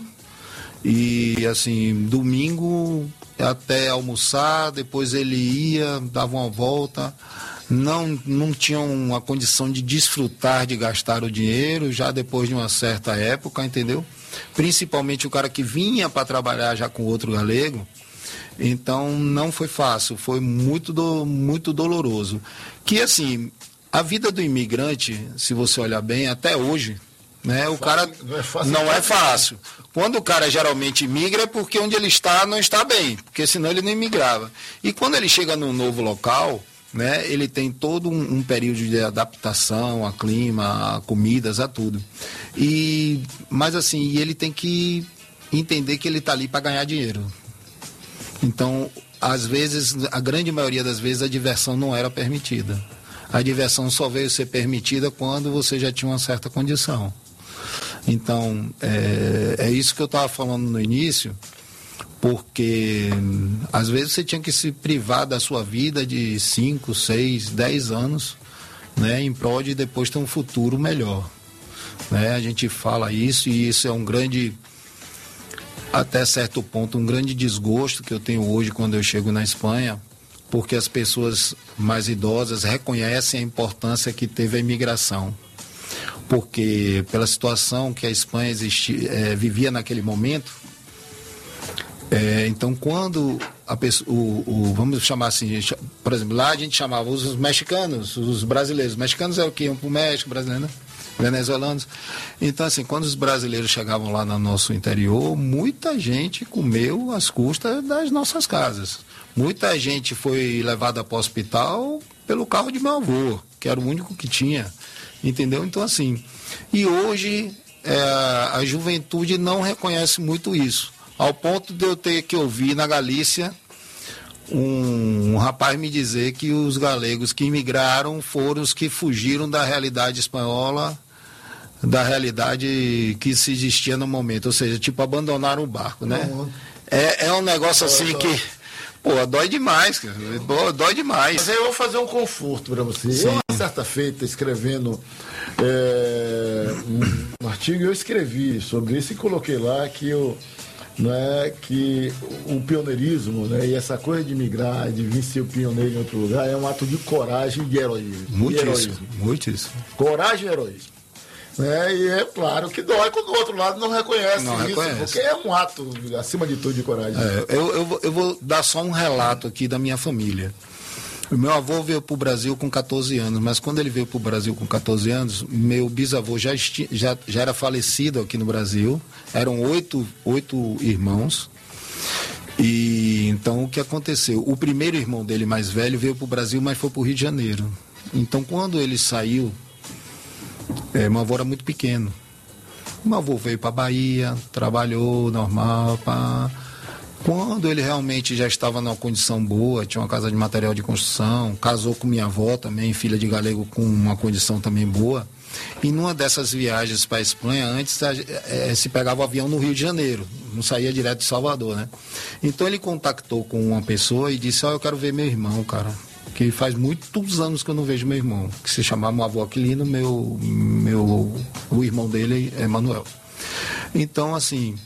E, assim, domingo até almoçar, depois ele ia, dava uma volta, não, não tinham uma condição de desfrutar de gastar o dinheiro já depois de uma certa época, entendeu? Principalmente o cara que vinha para trabalhar já com outro galego. Então não foi fácil, foi muito, do, muito doloroso. Que assim, a vida do imigrante, se você olhar bem, até hoje, né, o cara não é fácil. Não é fácil. Quando o cara geralmente migra é porque onde ele está não está bem, porque senão ele não imigrava. E quando ele chega num novo local, né, ele tem todo um, um período de adaptação a clima, a comidas, a tudo. E, mas assim, ele tem que entender que ele está ali para ganhar dinheiro. Então, às vezes, a grande maioria das vezes, a diversão não era permitida. A diversão só veio ser permitida quando você já tinha uma certa condição. Então, é, é isso que eu estava falando no início, porque às vezes você tinha que se privar da sua vida de cinco, seis, dez anos, né, em prol de depois ter um futuro melhor. Né? A gente fala isso e isso é um grande, até certo ponto, um grande desgosto que eu tenho hoje quando eu chego na Espanha, porque as pessoas mais idosas reconhecem a importância que teve a imigração. Porque pela situação que a Espanha existia, é, vivia naquele momento, é, então quando a pessoa, o, o, vamos chamar assim, por exemplo, lá a gente chamava os mexicanos, os brasileiros, os mexicanos é o que iam para o México, brasileiro, né? Venezuelanos. Então assim, quando os brasileiros chegavam lá no nosso interior, muita gente comeu às custas das nossas casas. Muita gente foi levada para o hospital pelo carro de meu avô, que era o único que tinha. Entendeu? Então, assim, e hoje é, a juventude não reconhece muito isso. Ao ponto de eu ter que ouvir na Galícia um, um rapaz me dizer que os galegos que imigraram foram os que fugiram da realidade espanhola, da realidade que se existia no momento. Ou seja, tipo, abandonaram o barco, né? Uhum. É, é um negócio assim que... Pô, dói demais, cara. Dói demais. Mas aí eu vou fazer um conforto para você. Sim. Eu, uma certa feita, escrevendo é, um, um artigo, eu escrevi sobre isso e coloquei lá que, eu, né, que o pioneirismo, né, e essa coisa de migrar, de vir ser o pioneiro em outro lugar, é um ato de coragem e de heroísmo. Muito de isso, muito isso. Coragem e heroísmo. É, e é claro que dói quando o outro lado não reconhece não isso, reconhece. Porque é um ato, acima de tudo, de coragem. É, eu, eu, vou, eu vou dar só um relato aqui da minha família. O meu avô veio para o Brasil com catorze anos, mas quando ele veio para o Brasil com catorze anos, meu bisavô já, esti, já, já era falecido aqui no Brasil, eram oito, oito irmãos. E então o que aconteceu? O primeiro irmão dele mais velho veio para o Brasil, mas foi para o Rio de Janeiro. Então quando ele saiu, É, meu avô era muito pequeno. Meu avô veio para Bahia, trabalhou normal. Pá. Quando ele realmente já estava numa condição boa, tinha uma casa de material de construção, casou com minha avó também, filha de galego com uma condição também boa. E numa dessas viagens para a Espanha, antes é, se pegava o avião no Rio de Janeiro, não saía direto de Salvador, né? Então ele contactou com uma pessoa e disse: ó, oh, eu quero ver meu irmão, cara. Que faz muitos anos que eu não vejo meu irmão, que se chamava meu avô Aquilino, meu, meu, o irmão dele é Manuel. Então, assim,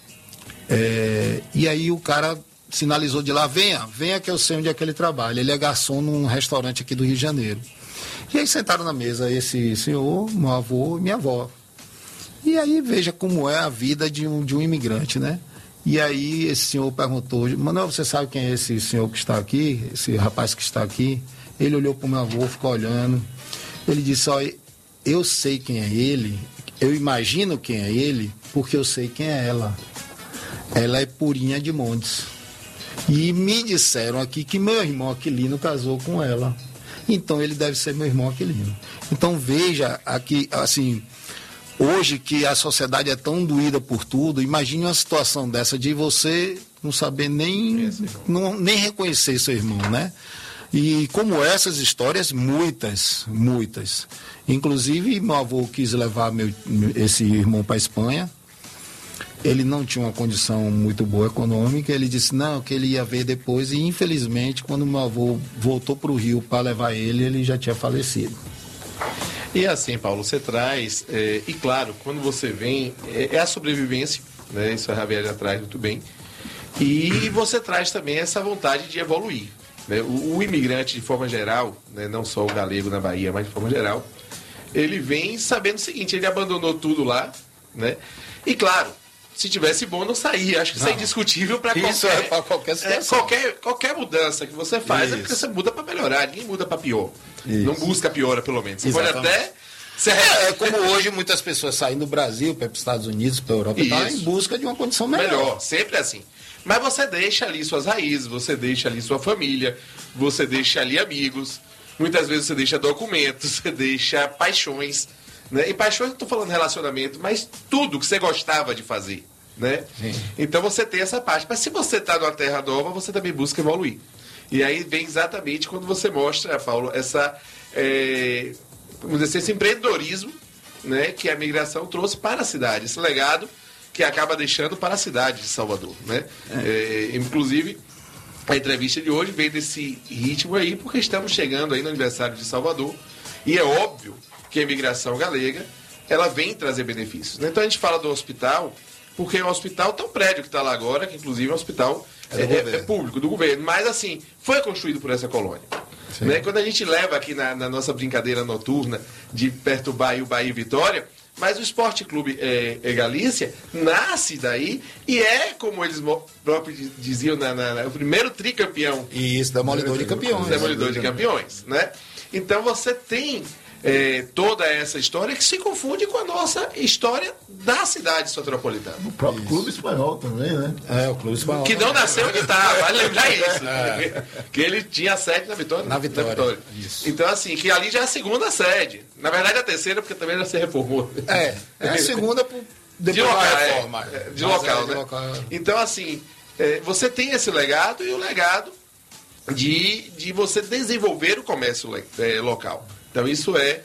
é, e aí o cara sinalizou de lá: venha, venha que eu sei onde é que ele trabalha. Ele é garçom num restaurante aqui do Rio de Janeiro. E aí sentaram na mesa esse senhor, meu avô e minha avó. E aí veja como é a vida de um, de um imigrante, né? E aí esse senhor perguntou: Manuel, você sabe quem é esse senhor que está aqui? Esse rapaz que está aqui? Ele olhou para o meu avô, ficou olhando. Ele disse: ó, eu sei quem é ele, eu imagino quem é ele, porque eu sei quem é ela. Ela é Purinha de Montes. E me disseram aqui que meu irmão Aquilino casou com ela. Então ele deve ser meu irmão Aquilino. Então veja aqui, assim, hoje que a sociedade é tão doída por tudo, imagine uma situação dessa de você não saber nem, não, nem reconhecer seu irmão, né? E como essas histórias, muitas, muitas. Inclusive, meu avô quis levar meu, esse irmão para a Espanha. Ele não tinha uma condição muito boa econômica. Ele disse não, que ele ia ver depois. E, infelizmente, quando meu avô voltou para o Rio para levar ele, ele já tinha falecido. E assim, Paulo, você traz, é, e claro, quando você vem, é, é a sobrevivência, né? Isso a Javier já traz muito bem. E você traz também essa vontade de evoluir. né? O, o imigrante, de forma geral, né? Não só o galego na Bahia, mas de forma geral, ele vem sabendo o seguinte, ele abandonou tudo lá, né? E claro, se tivesse bom, não saía. Acho que isso é indiscutível para qualquer, é para qualquer situação. É, qualquer, qualquer mudança que você faz Isso. é porque você muda para melhorar, ninguém muda para pior. Isso. Não busca piora, pelo menos. Você Exatamente. pode até... Você... É, é como hoje muitas pessoas saem do Brasil para os Estados Unidos, para a Europa, e tá em busca de uma condição melhor. Melhor, sempre assim. Mas você deixa ali suas raízes, você deixa ali sua família, você deixa ali amigos, muitas vezes você deixa documentos, você deixa paixões, né? E paixões, não estou falando relacionamento, mas tudo que você gostava de fazer, né? Então você tem essa parte. Mas se você está numa terra nova, você também busca evoluir. E aí vem exatamente quando você mostra, Paulo, essa, é, vamos dizer, esse empreendedorismo, né, que a migração trouxe para a cidade, esse legado que acaba deixando para a cidade de Salvador, né? É. É, inclusive, a entrevista de hoje vem desse ritmo aí, porque estamos chegando aí no aniversário de Salvador, e é óbvio que a imigração galega, ela vem trazer benefícios, né? Então a gente fala do hospital, porque o hospital tem um prédio que está lá agora, que inclusive é um hospital é, é, é público, do governo, mas assim, foi construído por essa colônia. Né? Quando a gente leva aqui na, na nossa brincadeira noturna de perturbar aí o Bahia e Vitória, mas o Esporte Clube é, é Galícia nasce daí e é, como eles próprios diziam, na, na, o primeiro tricampeão. Isso, demolidor de campeões. Demolidor de campeões, né? Então você tem é, toda essa história que se confunde com a nossa história da cidade soteropolitana. O próprio isso. Clube Espanhol também, né? É, o Clube Espanhol. Que não nasceu que tá, vale lembrar isso. É. Que ele tinha sede na Vitória. Na Vitória. Na Vitória. Isso. Então, assim, que ali já é a segunda sede. Na verdade, a terceira, porque também já se reformou. É, é a segunda por, de local, reforma. É, de local, é, né? De local. Então, assim, é, você tem esse legado e o legado de, de você desenvolver o comércio é, local. Então, isso é,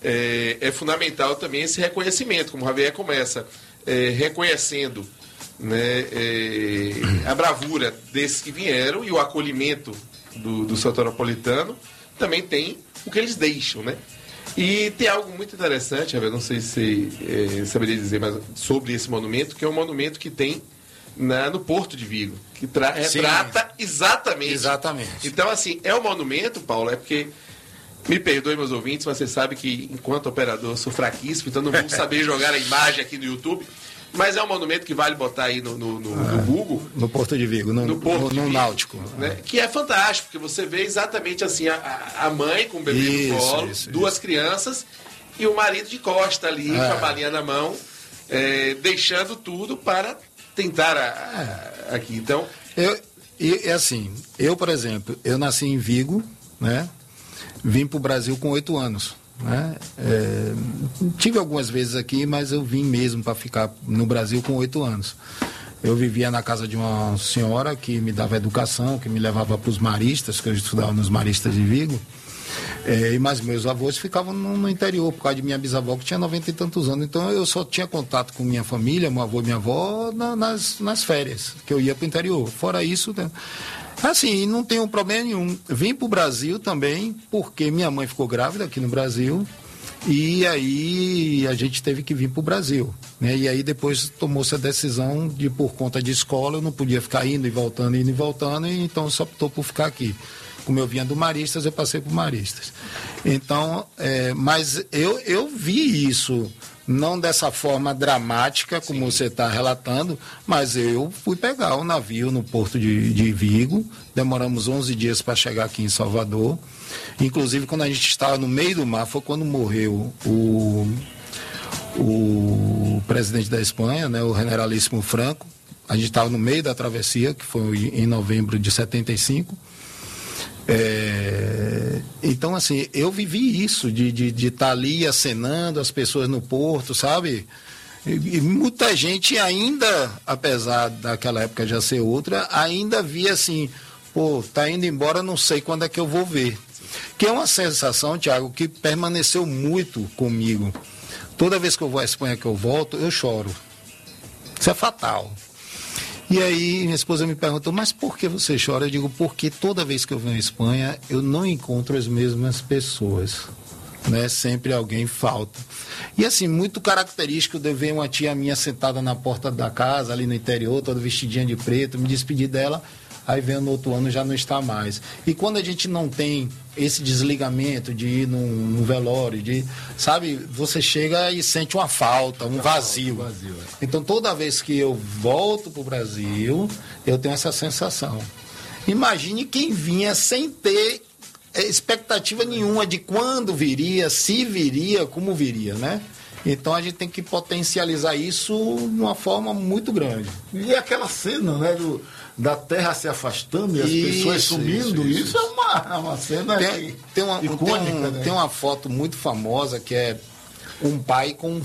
é, é fundamental também, esse reconhecimento, como o Javier começa é, reconhecendo, né, é, a bravura desses que vieram e o acolhimento do, do soteropolitano também tem o que eles deixam, né? E tem algo muito interessante, Javier, não sei se é, saberia dizer mais sobre esse monumento, que é um monumento que tem na, no Porto de Vigo, que tra- retrata exatamente. Exatamente. Então, assim, é um monumento, Paulo, é porque... Me perdoe, meus ouvintes, mas você sabe que, enquanto operador, sou fraquíssimo, então não vou saber jogar a imagem aqui no YouTube. Mas é um monumento que vale botar aí no, no, no, no Google. No Porto de Vigo, no, no, Porto no, de no Vigo, Náutico. Né? Que é fantástico, porque você vê exatamente assim a, a mãe com o bebê isso, no colo, isso, duas isso. crianças e o marido de costa ali, é. com a balinha na mão, é, deixando tudo para tentar a, a, aqui. Então, eu, e, é assim, eu, por exemplo, eu nasci em Vigo, né? Vim para o Brasil com oito anos. Né? É, tive algumas vezes aqui, mas eu vim mesmo para ficar no Brasil com oito anos. Eu vivia na casa de uma senhora que me dava educação, que me levava para os maristas, que eu estudava nos maristas de Vigo. É, mas meus avós ficavam no, no interior, por causa de minha bisavó, que tinha noventa e tantos anos. Então eu só tinha contato com minha família, meu avô e minha avó, na, nas, nas férias, que eu ia para o interior. Fora isso, né? Assim, não tem um problema nenhum. Vim para o Brasil também, porque minha mãe ficou grávida aqui no Brasil, e aí a gente teve que vir para o Brasil. Né? E aí depois tomou-se a decisão de, por conta de escola, eu não podia ficar indo e voltando, indo e voltando, e então só optou por ficar aqui. Como eu vinha do Maristas, eu passei por Maristas. Então, é, mas eu, eu vi isso, não dessa forma dramática, como Sim. você está relatando, mas eu fui pegar o navio no Porto de, de Vigo, demoramos onze dias para chegar aqui em Salvador. Inclusive, quando a gente estava no meio do mar, foi quando morreu o, o presidente da Espanha, né, o generalíssimo Franco. A gente estava no meio da travessia, que foi em novembro de setenta e cinco. É, então, assim, eu vivi isso, de estar de, de tá ali acenando as pessoas no porto, sabe? E, e muita gente ainda, apesar daquela época já ser outra, ainda via assim, pô, tá indo embora, não sei quando é que eu vou ver. Que é uma sensação, Thiago, que permaneceu muito comigo. Toda vez que eu vou à Espanha, que eu volto, eu choro. Isso é fatal. E aí minha esposa me perguntou, mas por que você chora? Eu digo, porque toda vez que eu venho à Espanha, eu não encontro as mesmas pessoas. Né? Sempre alguém falta. E assim, muito característico de eu ver uma tia minha sentada na porta da casa, ali no interior, toda vestidinha de preto, me despedir dela. aí vem no outro ano já não está mais. E quando a gente não tem esse desligamento de ir num, num velório, de, sabe, você chega e sente uma falta, um vazio. vazio é. Então toda vez que eu volto para o Brasil, eu tenho essa sensação. Imagine quem vinha sem ter expectativa nenhuma de quando viria, se viria, como viria, né? Então a gente tem que potencializar isso de uma forma muito grande. E aquela cena, né, do, da terra se afastando e as Isso, pessoas sumindo, isso, isso, isso. é uma, uma cena tem, tem, uma, icônica, tem, um, né? tem uma foto muito famosa que é um pai com um